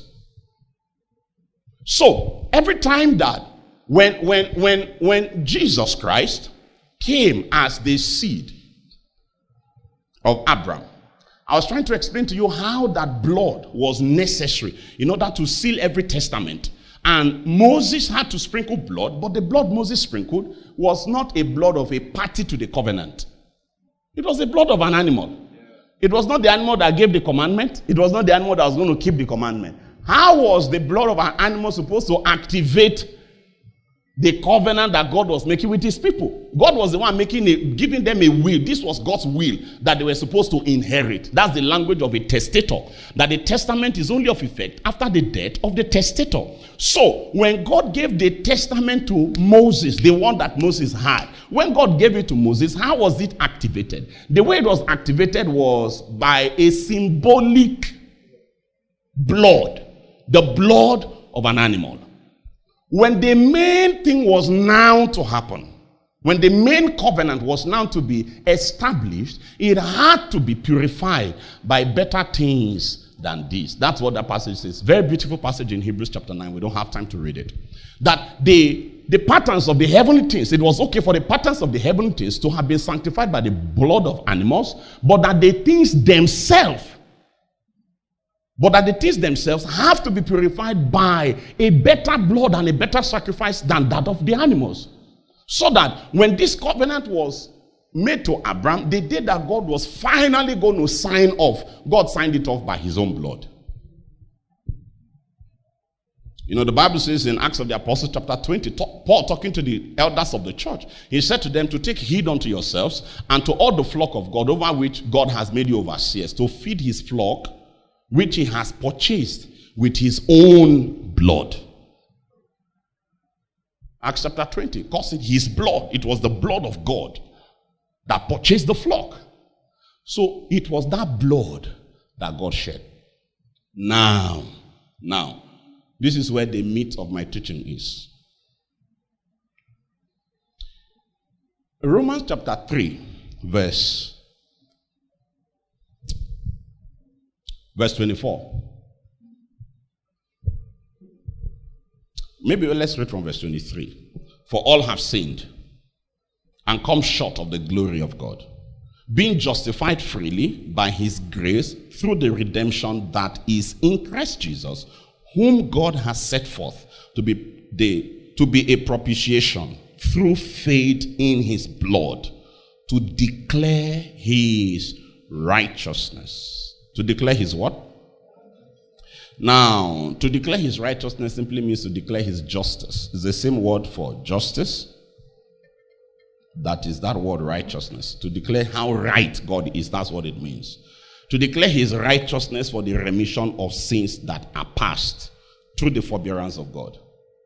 So, every time that when Jesus Christ came as the seed of Abraham, I was trying to explain to you how that blood was necessary in order to seal every testament. And Moses had to sprinkle blood, but the blood Moses sprinkled was not a blood of a party to the covenant. It was the blood of an animal. It was not the animal that gave the commandment. It was not the animal that was going to keep the commandment. How was the blood of an animal supposed to activate the covenant that God was making with his people? God was the one giving them a will. This was God's will that they were supposed to inherit. That's the language of a testator. That the testament is only of effect after the death of the testator. So, when God gave the testament to Moses, the one that Moses had, when God gave it to Moses, how was it activated? The way it was activated was by a symbolic blood. The blood of an animal. When the main thing was now to happen, when the main covenant was now to be established, it had to be purified by better things than this. That's what that passage says. Very beautiful passage in Hebrews chapter 9. We don't have time to read it. That the patterns of the heavenly things, it was okay for the patterns of the heavenly things to have been sanctified by the blood of animals, but that the things themselves But that the things themselves have to be purified by a better blood and a better sacrifice than that of the animals. So that when this covenant was made to Abraham, the day that God was finally going to sign off, God signed it off by his own blood. You know, the Bible says in Acts of the Apostles chapter 20, Paul talking to the elders of the church, he said to them to take heed unto yourselves and to all the flock of God over which God has made you overseers, to feed his flock, which he has purchased with his own blood. Acts chapter 20 calls it his blood. It was the blood of God that purchased the flock. So it was that blood that God shed. Now, this is where the meat of my teaching is. Romans chapter 3, verse 24. Maybe let's read from verse 23. For all have sinned and come short of the glory of God, being justified freely by his grace through the redemption that is in Christ Jesus, whom God has set forth to be a propitiation through faith in his blood, to declare his righteousness. To declare his what? Now, to declare his righteousness simply means to declare his justice. It's the same word for justice. That is that word, righteousness. To declare how right God is, that's what it means. To declare his righteousness for the remission of sins that are past through the forbearance of God.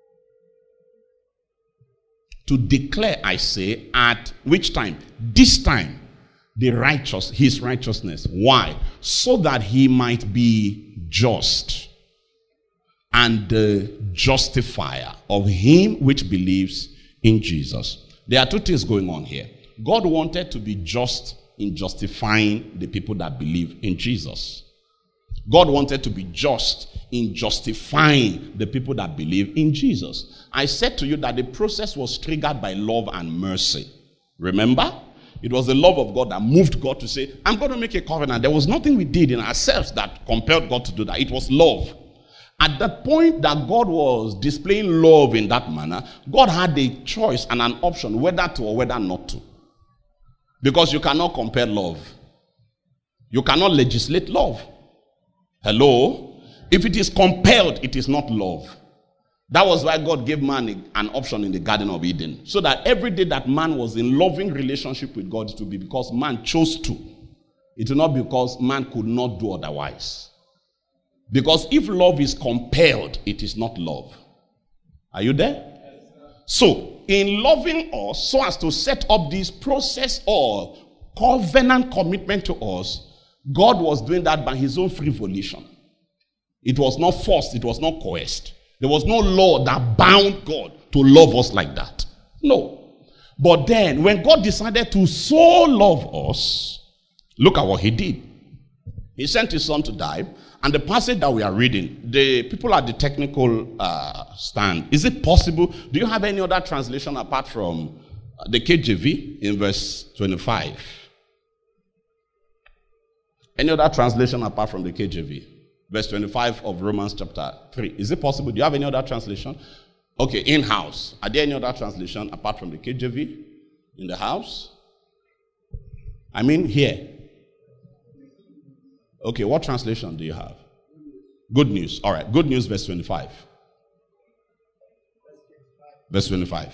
To declare, I say, at which time? This time, his righteousness. Why? So that he might be just and the justifier of him which believes in Jesus. There are two things going on here. God wanted to be just in justifying the people that believe in Jesus. God wanted to be just in justifying the people that believe in Jesus. I said to you that the process was triggered by love and mercy. Remember? It was the love of God that moved God to say, I'm going to make a covenant. There was nothing we did in ourselves that compelled God to do that. It was love. At the point that God was displaying love in that manner, God had a choice and an option whether to or whether not to. Because you cannot compare love. You cannot legislate love. Hello? If it is compelled, it is not love. That was why God gave man an option in the Garden of Eden. So that every day that man was in loving relationship with God, it would be because man chose to. It will not be because man could not do otherwise. Because if love is compelled, it is not love. Are you there? So, in loving us, so as to set up this process or covenant commitment to us, God was doing that by his own free volition. It was not forced, it was not coerced. There was no law that bound God to love us like that. No. But then, when God decided to so love us, look at what he did. He sent his son to die. And the passage that we are reading, the people at the technical stand, is it possible? Do you have any other translation apart from the KJV in verse 25? Any other translation apart from the KJV? Verse 25 of Romans chapter 3. Is it possible? Do you have any other translation? Okay, in-house. Are there any other translation apart from the KJV in the house? I mean here. Okay, what translation do you have? Good News. All right, Good News, verse 25. Verse 25.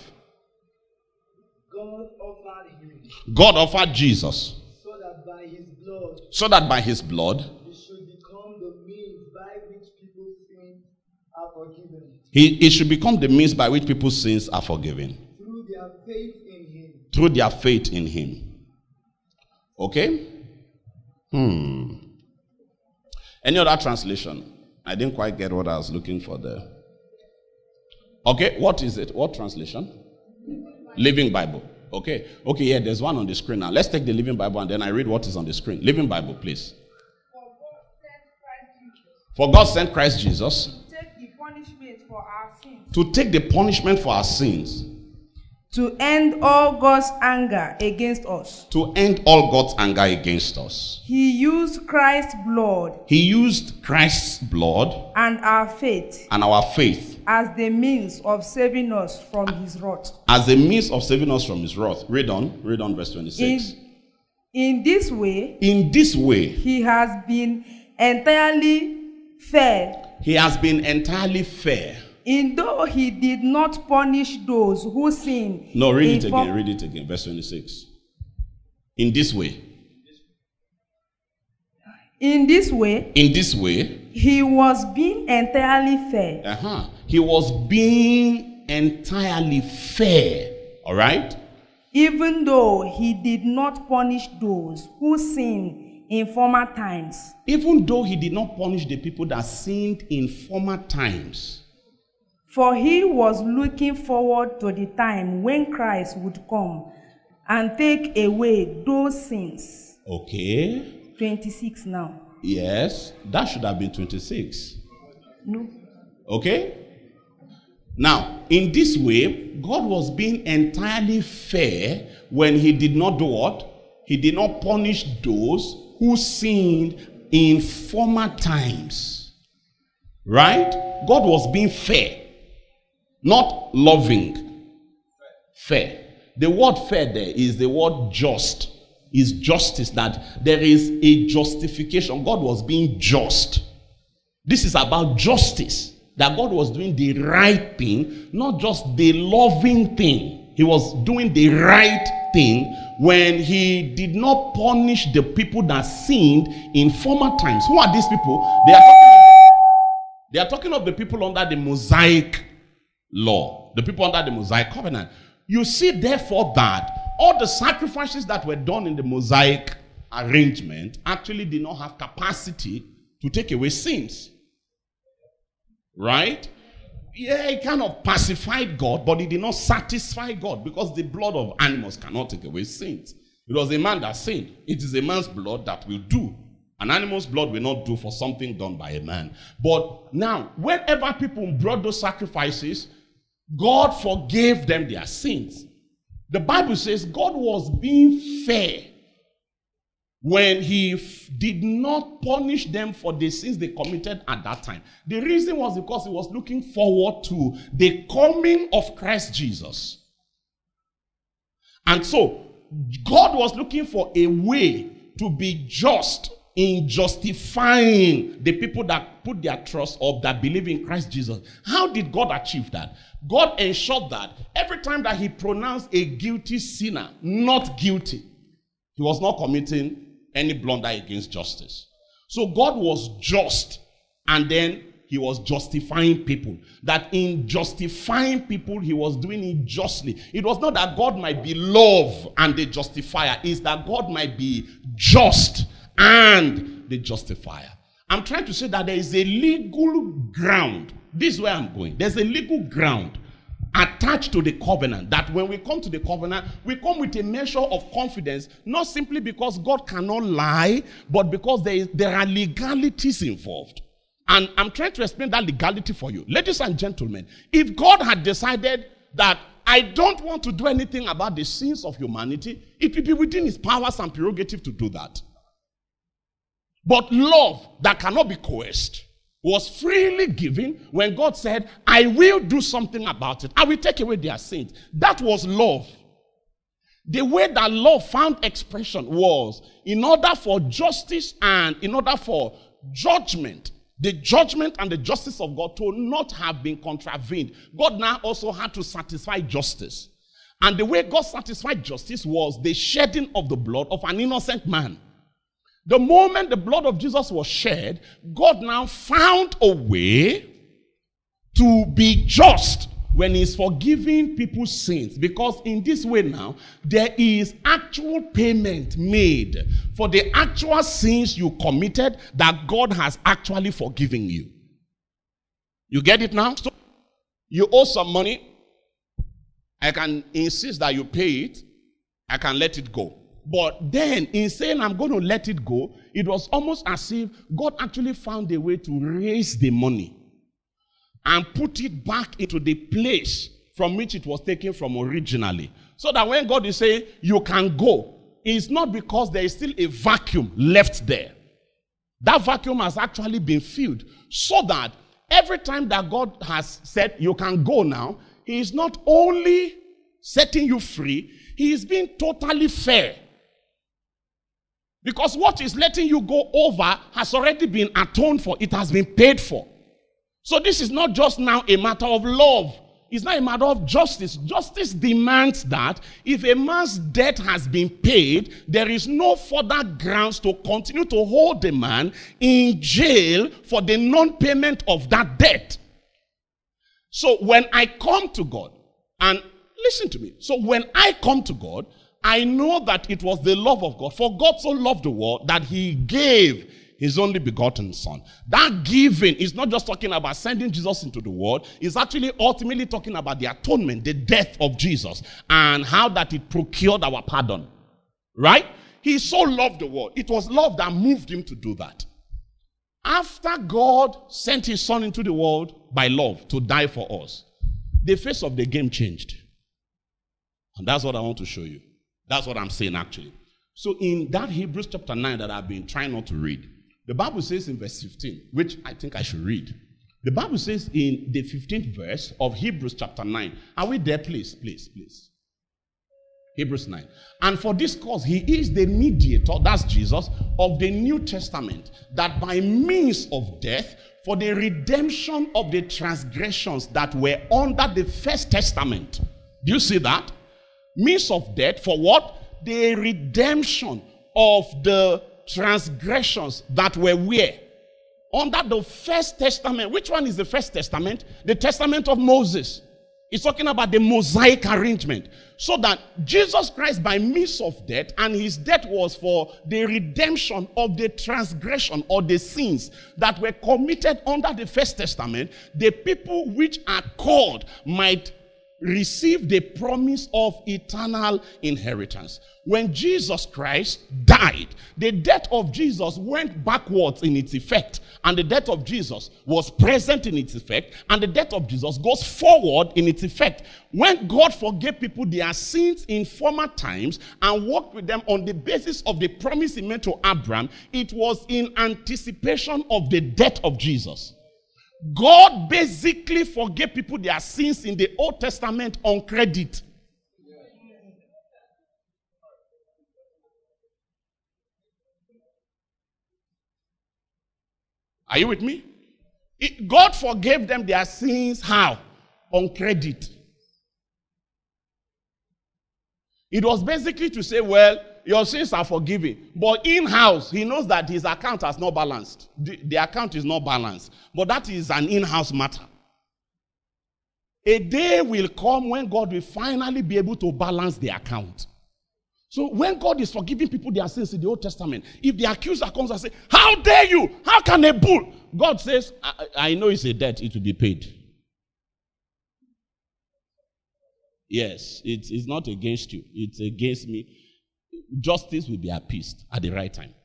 God offered Jesus. So that by his blood, he should become the means by which people's sins are forgiven. He should become the means by which people's sins are forgiven. Through their faith in him. Through their faith in him. Okay? Any other translation? I didn't quite get what I was looking for there. Okay, what is it? What translation? Living Bible. Okay, yeah, there's one on the screen now. Let's take the Living Bible and then I read what is on the screen. Living Bible, please. For God sent Christ Jesus to take the punishment for our sins. To take the punishment for our sins. to end all God's anger against us. To end all God's anger against us. He used Christ's blood. He used Christ's blood And our faith. And our faith. As the means of saving us from his wrath. As a means of saving us from his wrath. Read on verse 26. In this way. In this way. He has been entirely fair. He has been entirely fair. In though he did not punish those who sin. No, read it again. Verse 26. In this way. In this way. He was being entirely fair. He was being entirely fair. All right? Even though he did not punish those who sinned in former times. Even though he did not punish the people that sinned in former times. For he was looking forward to the time when Christ would come and take away those sins. Okay. 26 now. Yes, that should have been 26. No. Okay. Now, in this way, God was being entirely fair when he did not do what? He did not punish those who sinned in former times. Right? God was being fair. Not loving. Fair. The word fair there is the word just. Is justice, that there is a justification. God was being just. This is about justice. That God was doing the right thing, not just the loving thing. He was doing the right thing when he did not punish the people that sinned in former times. Who are these people? They are talking of the people under the Mosaic law, the people under the Mosaic covenant. You see, therefore, that all the sacrifices that were done in the Mosaic arrangement actually did not have capacity to take away sins. Right? Yeah, it kind of pacified God, but it did not satisfy God, because the blood of animals cannot take away sins. It was a man that sinned. It is a man's blood that will do. An animal's blood will not do for something done by a man. But now, whenever people brought those sacrifices, God forgave them their sins. The Bible says God was being fair when he did not punish them for the sins they committed at that time. The reason was because he was looking forward to the coming of Christ Jesus. And so, God was looking for a way to be just in justifying the people that put their trust or that believe in Christ Jesus. How did God achieve that? God ensured that every time that he pronounced a guilty sinner not guilty, he was not committing any blunder against justice. So God was just, and then he was justifying people. That in justifying people, he was doing it justly. It was not that God might be love and the justifier. It's that God might be just and the justifier. I'm trying to say that there is a legal ground. This is where I'm going. There's a legal ground attached to the covenant, that when we come to the covenant, we come with a measure of confidence, not simply because God cannot lie, but because there are legalities involved. And I'm trying to explain that legality for you. Ladies and gentlemen, if God had decided that I don't want to do anything about the sins of humanity, it would be within his powers and prerogative to do that. But love that cannot be coerced was freely given when God said, I will do something about it. I will take away their sins. That was love. The way that love found expression was in order for justice and in order for judgment, the judgment and the justice of God to not have been contravened, God now also had to satisfy justice. And the way God satisfied justice was the shedding of the blood of an innocent man. The moment the blood of Jesus was shed, God now found a way to be just when he's forgiving people's sins. Because in this way now, there is actual payment made for the actual sins you committed that God has actually forgiven you. You get it now? So you owe some money. I can insist that you pay it. I can let it go. But then, in saying I'm going to let it go, it was almost as if God actually found a way to raise the money and put it back into the place from which it was taken from originally. So that when God is saying you can go, it's not because there is still a vacuum left there. That vacuum has actually been filled, so that every time that God has said you can go now, he is not only setting you free, he is being totally fair. Because what is letting you go over has already been atoned for. It has been paid for. So this is not just now a matter of love. It's not a matter of justice. Justice demands that if a man's debt has been paid, there is no further grounds to continue to hold the man in jail for the non-payment of that debt. So when I come to God, and listen to me. So when I come to God, I know that it was the love of God. For God so loved the world that he gave his only begotten son. That giving is not just talking about sending Jesus into the world. It's actually ultimately talking about the atonement, the death of Jesus, and how that it procured our pardon. Right? He so loved the world. It was love that moved him to do that. After God sent his son into the world by love to die for us, the face of the game changed. And that's what I want to show you. That's what I'm saying actually. So in that Hebrews chapter 9 that I've been trying not to read, the Bible says in verse 15, which I think I should read. The Bible says in the 15th verse of Hebrews chapter 9. Are we there, please? Please. Hebrews 9. And for this cause, he is the mediator, that's Jesus, of the New Testament, that by means of death, for the redemption of the transgressions that were under the first testament. Do you see that? Means of death for what? The redemption of the transgressions that were where? Under the first testament. Which one is the first testament? The testament of Moses. It's talking about the Mosaic arrangement. So that Jesus Christ, by means of death, and his death was for the redemption of the transgression or the sins that were committed under the first testament, the people which are called might receive the promise of eternal inheritance. When Jesus Christ died, the death of Jesus went backwards in its effect, and the death of Jesus was present in its effect, and the death of Jesus goes forward in its effect. When God forgave people their sins in former times and worked with them on the basis of the promise he made to Abraham, it was in anticipation of the death of Jesus. God basically forgave people their sins in the Old Testament on credit. Are you with me? God forgave them their sins how? On credit. It was basically to say, well, your sins are forgiven. But in-house, he knows that his account has not balanced. The account is not balanced. But that is an in-house matter. A day will come when God will finally be able to balance the account. So when God is forgiving people their sins in the Old Testament, if the accuser comes and says, how dare you? How can a bull? God says, I know it's a debt, it will be paid. Yes, it's not against you. It's against me. Justice will be appeased at the right time.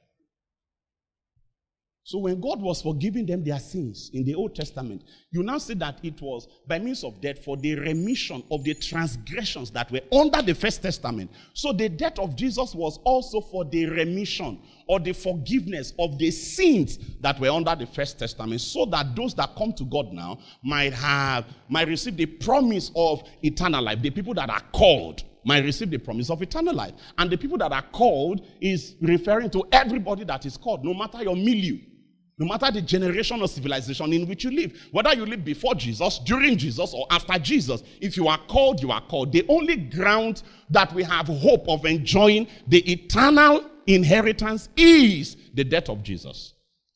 So when God was forgiving them their sins in the Old Testament, you now see that it was by means of death for the remission of the transgressions that were under the First Testament. So the death of Jesus was also for the remission or the forgiveness of the sins that were under the First Testament, so that those that come to God now might receive the promise of eternal life. The people that are called might receive the promise of eternal life. And the people that are called is referring to everybody that is called, no matter your milieu. No matter the generation or civilization in which you live. Whether you live before Jesus, during Jesus, or after Jesus. If you are called, you are called. The only ground that we have hope of enjoying the eternal inheritance is the death of Jesus.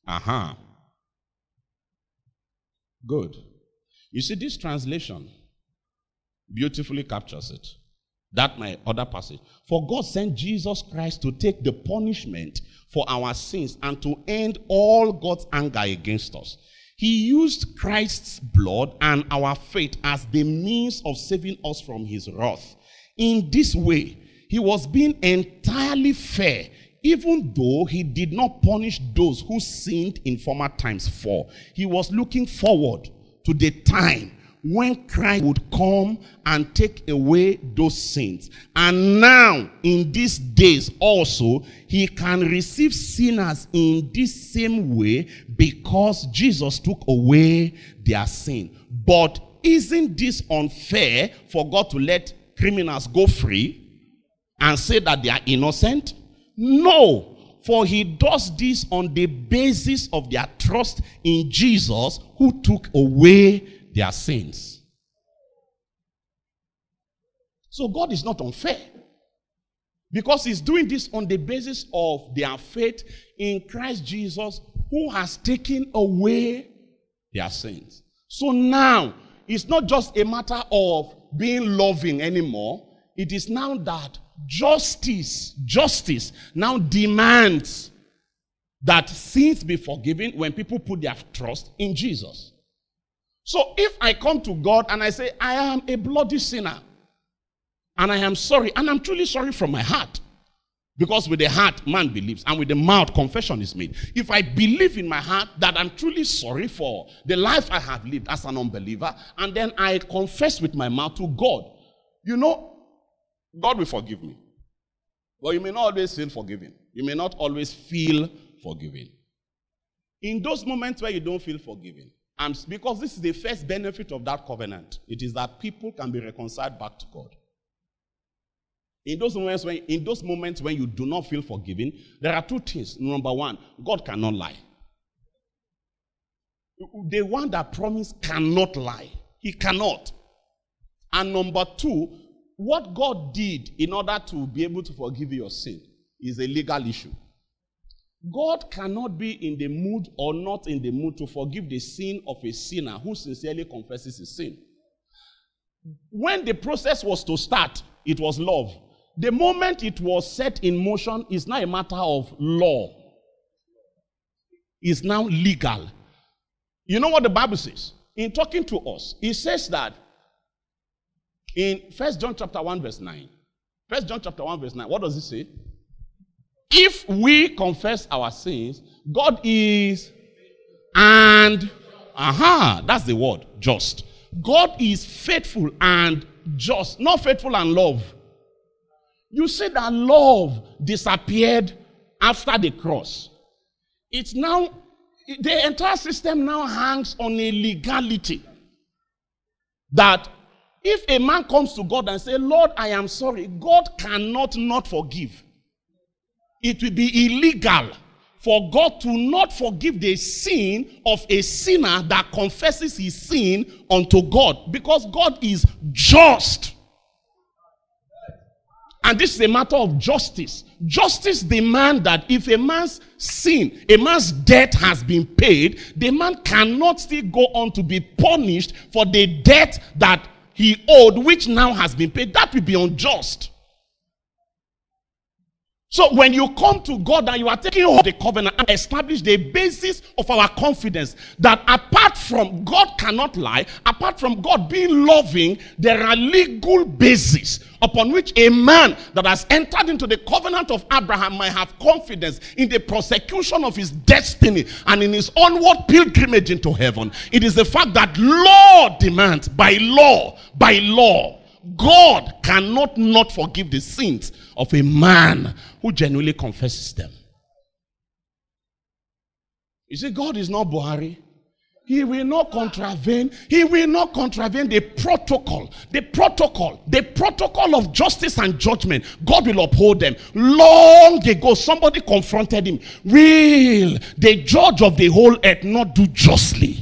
Good. You see, this translation beautifully captures it. That my other passage. For God sent Jesus Christ to take the punishment for our sins and to end all God's anger against us. He used Christ's blood and our faith as the means of saving us from his wrath. In this way, he was being entirely fair, even though he did not punish those who sinned in former times for. He was looking forward to the time when Christ would come and take away those sins. And now, in these days also, he can receive sinners in this same way because Jesus took away their sin. But isn't this unfair for God to let criminals go free and say that they are innocent? No. For he does this on the basis of their trust in Jesus who took away their sins. So God is not unfair. Because he's doing this on the basis of their faith in Christ Jesus who has taken away their sins. So now, it's not just a matter of being loving anymore. It is now that justice now demands that sins be forgiven when people put their trust in Jesus. So if I come to God and I say, I am a bloody sinner, and I am sorry, and I'm truly sorry from my heart, because with the heart man believes, and with the mouth confession is made. If I believe in my heart that I'm truly sorry for the life I have lived as an unbeliever, and then I confess with my mouth to God, you know, God will forgive me. But you may not always feel forgiven. You may not always feel forgiven. In those moments where you don't feel forgiven, because this is the first benefit of that covenant, it is that people can be reconciled back to God. In those moments when you do not feel forgiven, there are two things. Number one, God cannot lie. The one that promised cannot lie. He cannot. And number two, what God did in order to be able to forgive your sin is a legal issue. God cannot be in the mood or not in the mood to forgive the sin of a sinner who sincerely confesses his sin. When the process was to start, it was love. The moment it was set in motion, it's not a matter of law. It's now legal. You know what the Bible says? In talking to us, it says that in 1 John chapter 1 verse 9. 1 John chapter 1 verse 9. What does it say? If we confess our sins, God is that's the word, just. God is faithful and just, not faithful and love. You see that love disappeared after the cross. It's now, the entire system now hangs on a legality that if a man comes to God and says, Lord, I am sorry, God cannot not forgive. It will be illegal for God to not forgive the sin of a sinner that confesses his sin unto God, because God is just. And this is a matter of justice. Justice demands that if a man's sin, a man's debt has been paid, the man cannot still go on to be punished for the debt that he owed, which now has been paid. That will be unjust. So when you come to God and you are taking hold of the covenant and establish the basis of our confidence that apart from God cannot lie, apart from God being loving, there are legal bases upon which a man that has entered into the covenant of Abraham might have confidence in the prosecution of his destiny and in his onward pilgrimage into heaven. It is the fact that law demands, by law, God cannot not forgive the sins of a man who genuinely confesses them. You see, God is not Buhari. He will not contravene the protocol of justice and judgment. God will uphold them. Long ago, somebody confronted him. Will the judge of the whole earth not do justly?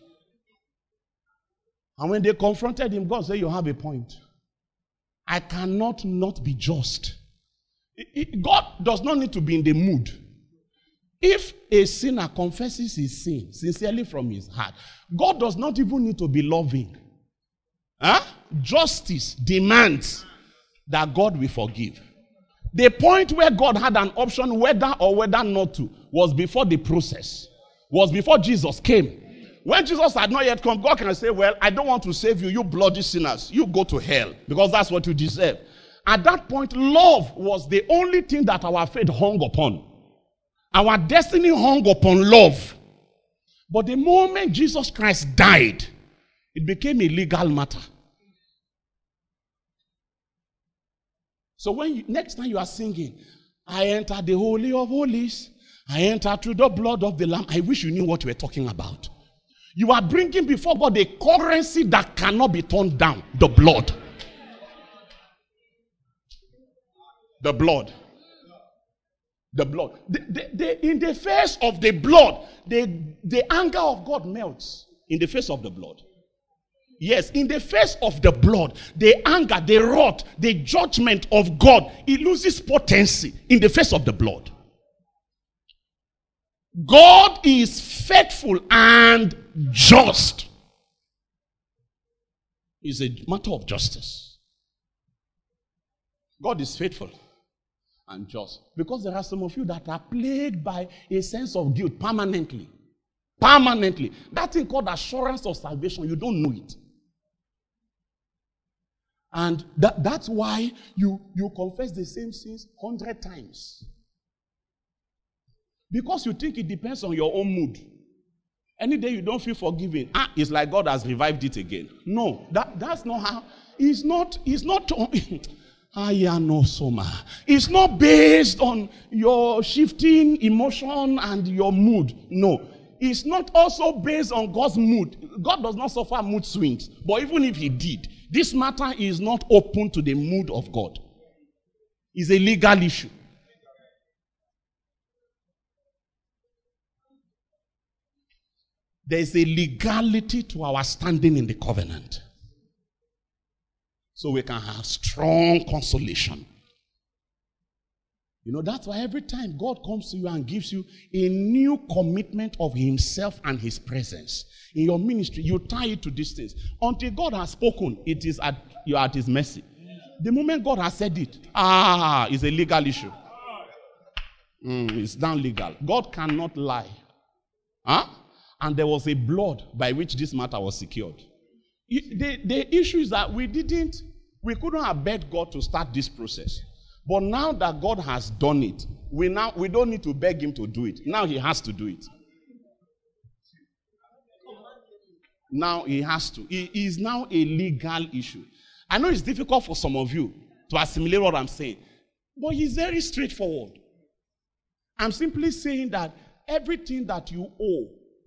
And when they confronted him, God said, you have a point. I cannot not be just. God does not need to be in the mood. If a sinner confesses his sin sincerely from his heart, God does not even need to be loving. Justice demands that God will forgive. The point where God had an option whether or whether not to was before the process, was before Jesus came. When Jesus had not yet come, God can say, well, I don't want to save you, you bloody sinners. You go to hell because that's what you deserve. At that point, love was the only thing that our faith hung upon. Our destiny hung upon love. But the moment Jesus Christ died, It became a legal matter. So next time you are singing, I enter the Holy of Holies, I enter through the blood of the Lamb. I wish you knew what you were talking about. You are bringing before God a currency that cannot be turned down. The blood. The blood. The blood. In the face of the blood, the anger of God melts in the face of the blood. Yes, in the face of the blood, the anger, the wrath, the judgment of God, it loses potency in the face of the blood. God is faithful and just. It's a matter of justice. God is faithful and just. Because there are some of you that are plagued by a sense of guilt permanently. Permanently. That thing called assurance of salvation, you don't know it. And that's why you confess the same sins 100 times. Because you think it depends on your own mood. Any day you don't feel forgiven, it's like God has revived it again. No, that's not how. It's not it's not based on your shifting emotion and your mood. No. It's not also based on God's mood. God does not suffer mood swings. But even if he did, this matter is not open to the mood of God. It's a legal issue. There is a legality to our standing in the covenant. So we can have strong consolation. You know, that's why every time God comes to you and gives you a new commitment of himself and his presence in your ministry, you tie it to this things. Until God has spoken, you are at his mercy. The moment God has said it, it's a legal issue. It's down legal. God cannot lie. And there was a blood by which this matter was secured. The issue is that we couldn't have begged God to start this process. But now that God has done it, we don't need to beg him to do it. Now he has to do it. Now he has to. It is now a legal issue. I know it's difficult for some of you to assimilate what I'm saying, but he's very straightforward. I'm simply saying that everything that you owe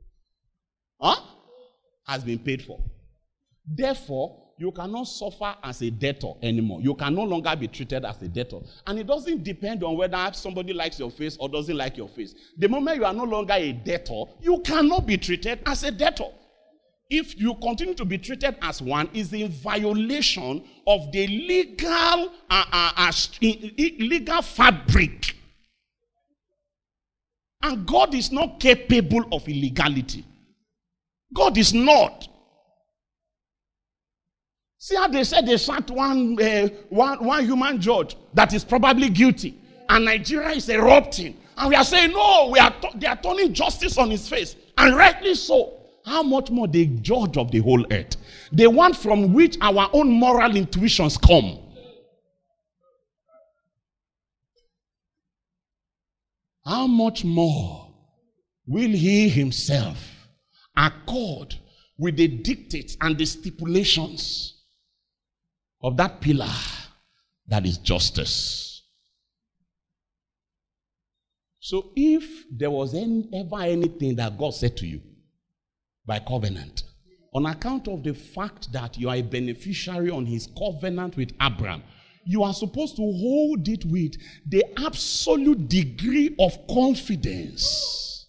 has been paid for. Therefore, you cannot suffer as a debtor anymore. You can no longer be treated as a debtor. And it doesn't depend on whether somebody likes your face or doesn't like your face. The moment you are no longer a debtor, you cannot be treated as a debtor. If you continue to be treated as one, is in violation of the legal fabric. And God is not capable of illegality. God is not. See how they said they sat one human judge that is probably guilty, and Nigeria is erupting, and we are saying no, they are turning justice on his face, and rightly so. How much more the judge of the whole earth, the one from which our own moral intuitions come? How much more will he himself accord with the dictates and the stipulations of that pillar that is justice? So if there was ever anything that God said to you by covenant, on account of the fact that you are a beneficiary on his covenant with Abraham, you are supposed to hold it with the absolute degree of confidence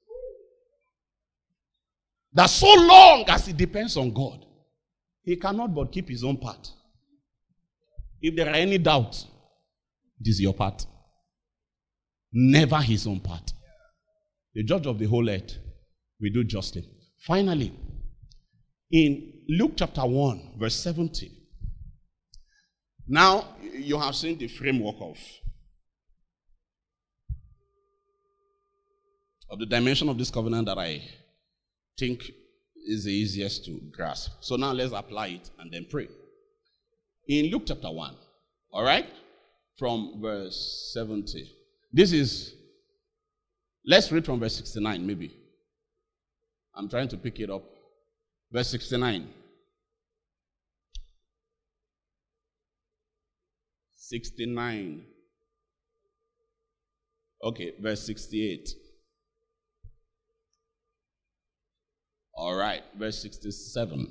that so long as it depends on God, he cannot but keep his own part. If there are any doubts, this is your part. Never his own part. The judge of the whole earth will do justly. Finally, in Luke chapter 1, verse 70. Now, you have seen the framework of the dimension of this covenant that I think is the easiest to grasp. So now let's apply it and then pray. In Luke chapter 1, all right, from verse 70. Let's read from verse 69 maybe. I'm trying to pick it up. Verse 69. 69. Okay, verse 68. All right, verse 67.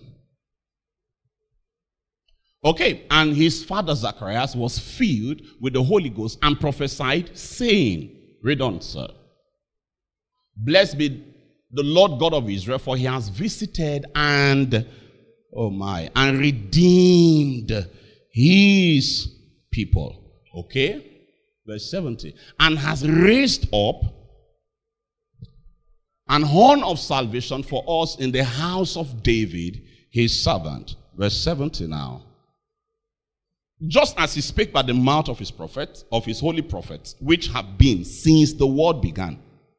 Okay, and his father Zacharias was filled with the Holy Ghost and prophesied, saying, read on, sir. Blessed be the Lord God of Israel, for he has visited and redeemed his people. Okay, verse 70. And has raised up an horn of salvation for us in the house of David, his servant. Verse 70 now. Just as he spake by the mouth of his prophets, of his holy prophets, which have been since the world began.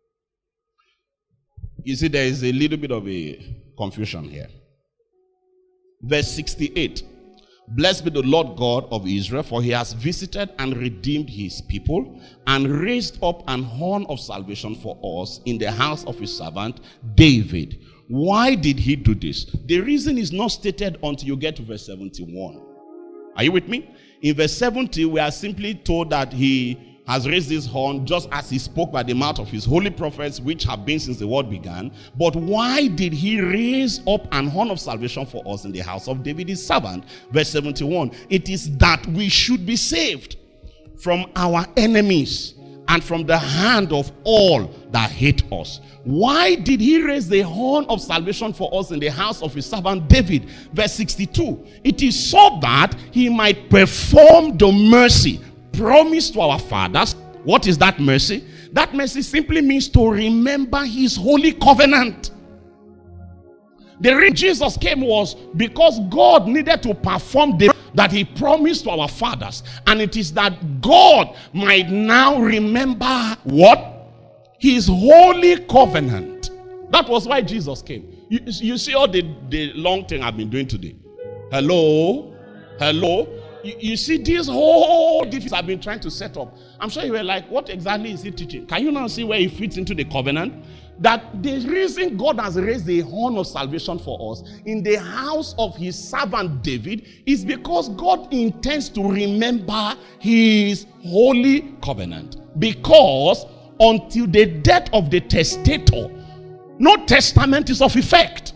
You see, there is a little bit of a confusion here. Verse 68. Blessed be the Lord God of Israel, for he has visited and redeemed his people, and raised up an horn of salvation for us in the house of his servant David. Why did he do this? The reason is not stated until you get to verse 71. Are you with me? In verse 70, we are simply told that he has raised his horn just as he spoke by the mouth of his holy prophets, which have been since the world began. But why did he raise up an horn of salvation for us in the house of David, his servant? Verse 71. It is that we should be saved from our enemies and from the hand of all that hate us. Why did he raise the horn of salvation for us in the house of his servant David? Verse 62. It is so that he might perform the mercy promised to our fathers. What is that mercy? That mercy simply means to remember his holy covenant. The reason Jesus came was because God needed to perform the that he promised to our fathers. And it is that God might now remember what? His holy covenant. That was why Jesus came. You see all the long thing I've been doing today. Hello? You see this whole difference I've been trying to set up. I'm sure you were like, what exactly is he teaching? Can you now see where he fits into the covenant? That the reason God has raised the horn of salvation for us in the house of his servant David is because God intends to remember his holy covenant. Because until the death of the testator, no testament is of effect.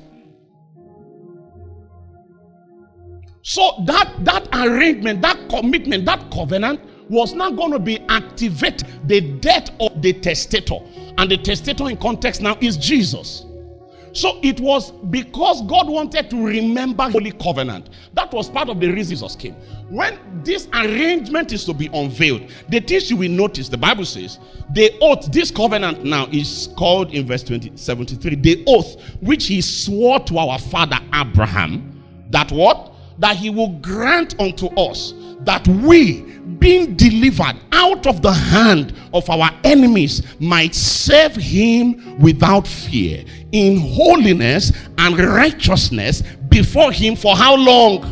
So that arrangement, that commitment, that covenant was not going to be activated the death of the testator. And the testator in context now is Jesus. So it was because God wanted to remember Holy Covenant. That was part of the reason Jesus came. When this arrangement is to be unveiled, the things you will notice, the Bible says, the oath, this covenant now is called in verse 73, the oath which he swore to our father Abraham, that what? That he will grant unto us that we, being delivered out of the hand of our enemies, might serve him without fear, in holiness and righteousness before him for how long?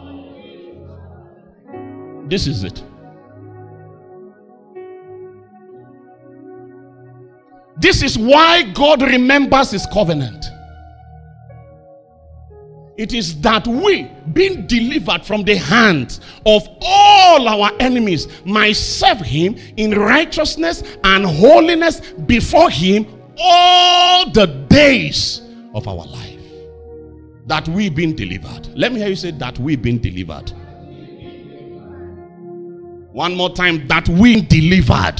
This is it. This is why God remembers his covenant. It is that we, being delivered from the hands of all our enemies, might serve him in righteousness and holiness before him all the days of our life. That we being delivered. Let me hear you say that we being delivered. One more time, that we delivered.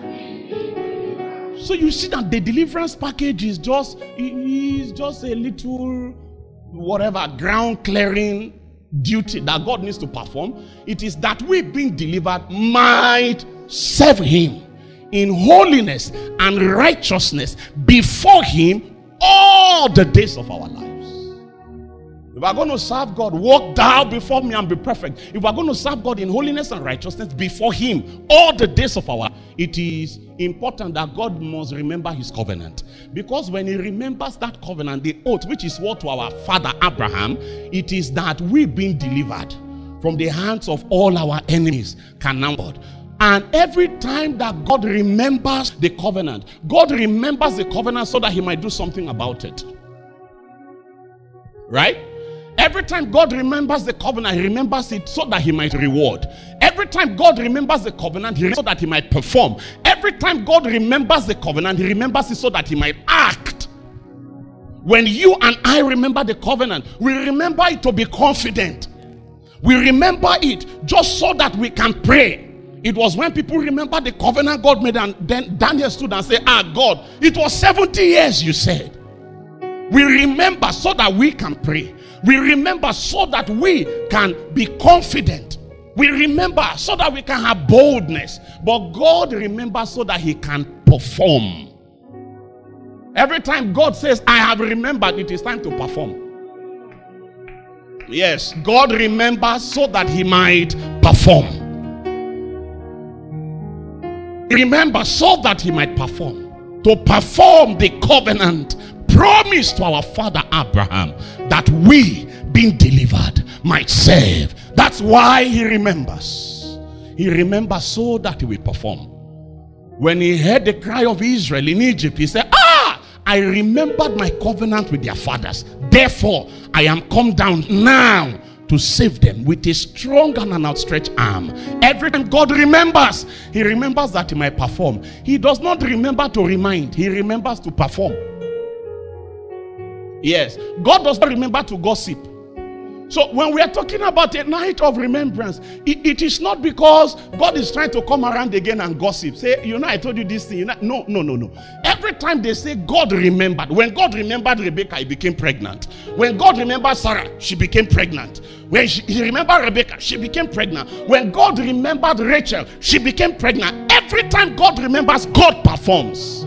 So you see that the deliverance package is just a little whatever ground clearing duty that God needs to perform. It is that we being delivered might serve him in holiness and righteousness before him all the days of our lives. If we are going to serve God, walk thou before me and be perfect. If we are going to serve God in holiness and righteousness before him all the days of our life, it is important that God must remember his covenant. Because when he remembers that covenant, the oath which is swore to our father Abraham, it is that we being delivered from the hands of all our enemies can now God. And every time that God remembers the covenant, God remembers the covenant so that he might do something about it. Right? Every time God remembers the covenant, he remembers it so that he might reward. Every time God remembers the covenant, he remembers so that he might perform. Every time God remembers the covenant, he remembers it so that he might act. When you and I remember the covenant, we remember it to be confident. We remember it just so that we can pray. It was when people remember the covenant God made, and then Daniel stood and said, God, it was 70 years you said. We remember so that we can pray. We remember so that we can be confident. We remember so that we can have boldness. But God remembers so that he can perform. Every time God says, I have remembered, it is time to perform. Yes, God remembers so that he might perform. Remember so that he might perform. To perform the covenant promised to our father Abraham, that we, being delivered, might save. That's why he remembers. He remembers so that he will perform. When he heard the cry of Israel in Egypt, he said, I remembered my covenant with their fathers. Therefore, I am come down now to save them with a strong and an outstretched arm. Every time God remembers, he remembers that he might perform. He does not remember to remind, he remembers to perform. Yes, God does not remember to gossip. So when we are talking about a night of remembrance, it is not because God is trying to come around again and gossip. Say, I told you this thing. No. Every time they say God remembered, when God remembered Rebecca, he became pregnant. When God remembered Sarah, she became pregnant. When he remembered Rebecca, she became pregnant. When God remembered Rachel, she became pregnant. Every time God remembers, God performs.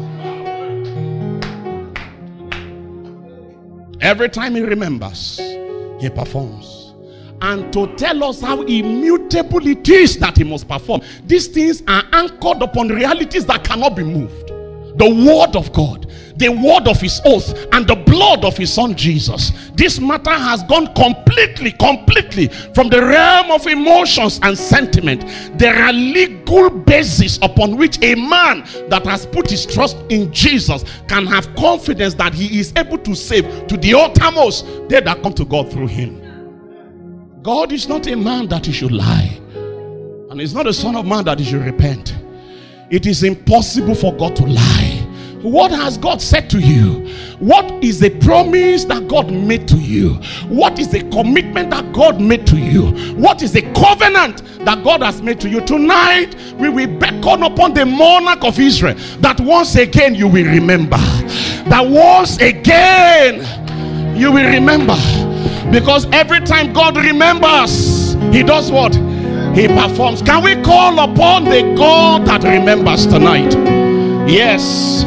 Every time he remembers, he performs. And to tell us how immutable it is that he must perform, these things are anchored upon realities that cannot be moved. The word of God, the word of his oath, and the blood of his son Jesus. This matter has gone completely from the realm of emotions and sentiment. There are legal bases upon which a man that has put his trust in Jesus can have confidence that he is able to save to the uttermost they that come to God through him. God is not a man that he should lie, and he's not a son of man that he should repent. It is impossible for God to lie. What has God said to you? What is the promise that God made to you? What is the commitment that God made to you? What is the covenant that God has made to you? Tonight we will beckon upon the monarch of Israel that once again you will remember. That once again you will remember. Because every time God remembers, he does what? He performs. Can we call upon the God that remembers tonight? Yes.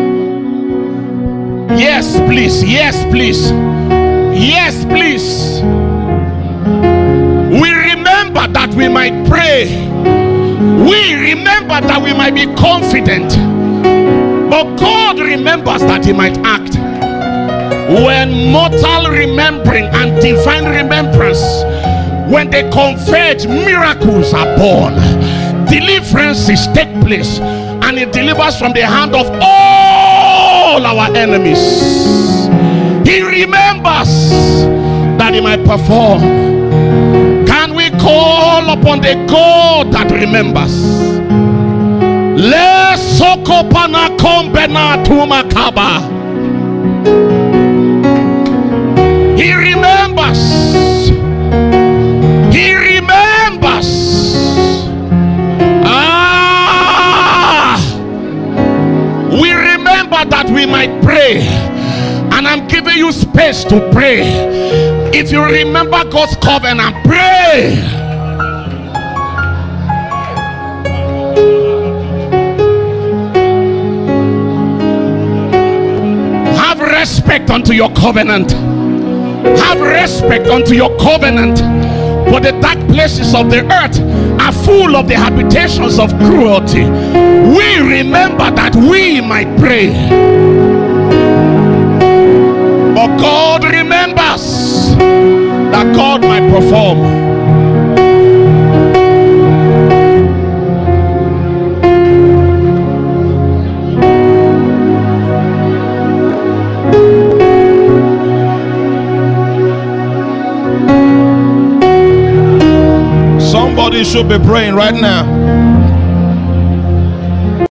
Yes, please. Yes, please. Yes, please. We remember that we might pray. We remember that we might be confident. But God remembers that he might act. When mortal remembering and divine remembrance, when they converge, miracles are born, deliverances take place, and it delivers from the hand of all our enemies. He remembers that he might perform. Can we call upon the God that remembers? Le sokopana kombena tumakaba. He remembers. He remembers. We remember that we might pray, and I'm giving you space to pray. If you remember God's covenant, pray. Have respect unto your covenant. Have respect unto your covenant. For the dark places of the earth are full of the habitations of cruelty. We remember that we might pray. But God remembers that God might perform. Somebody should be praying right now.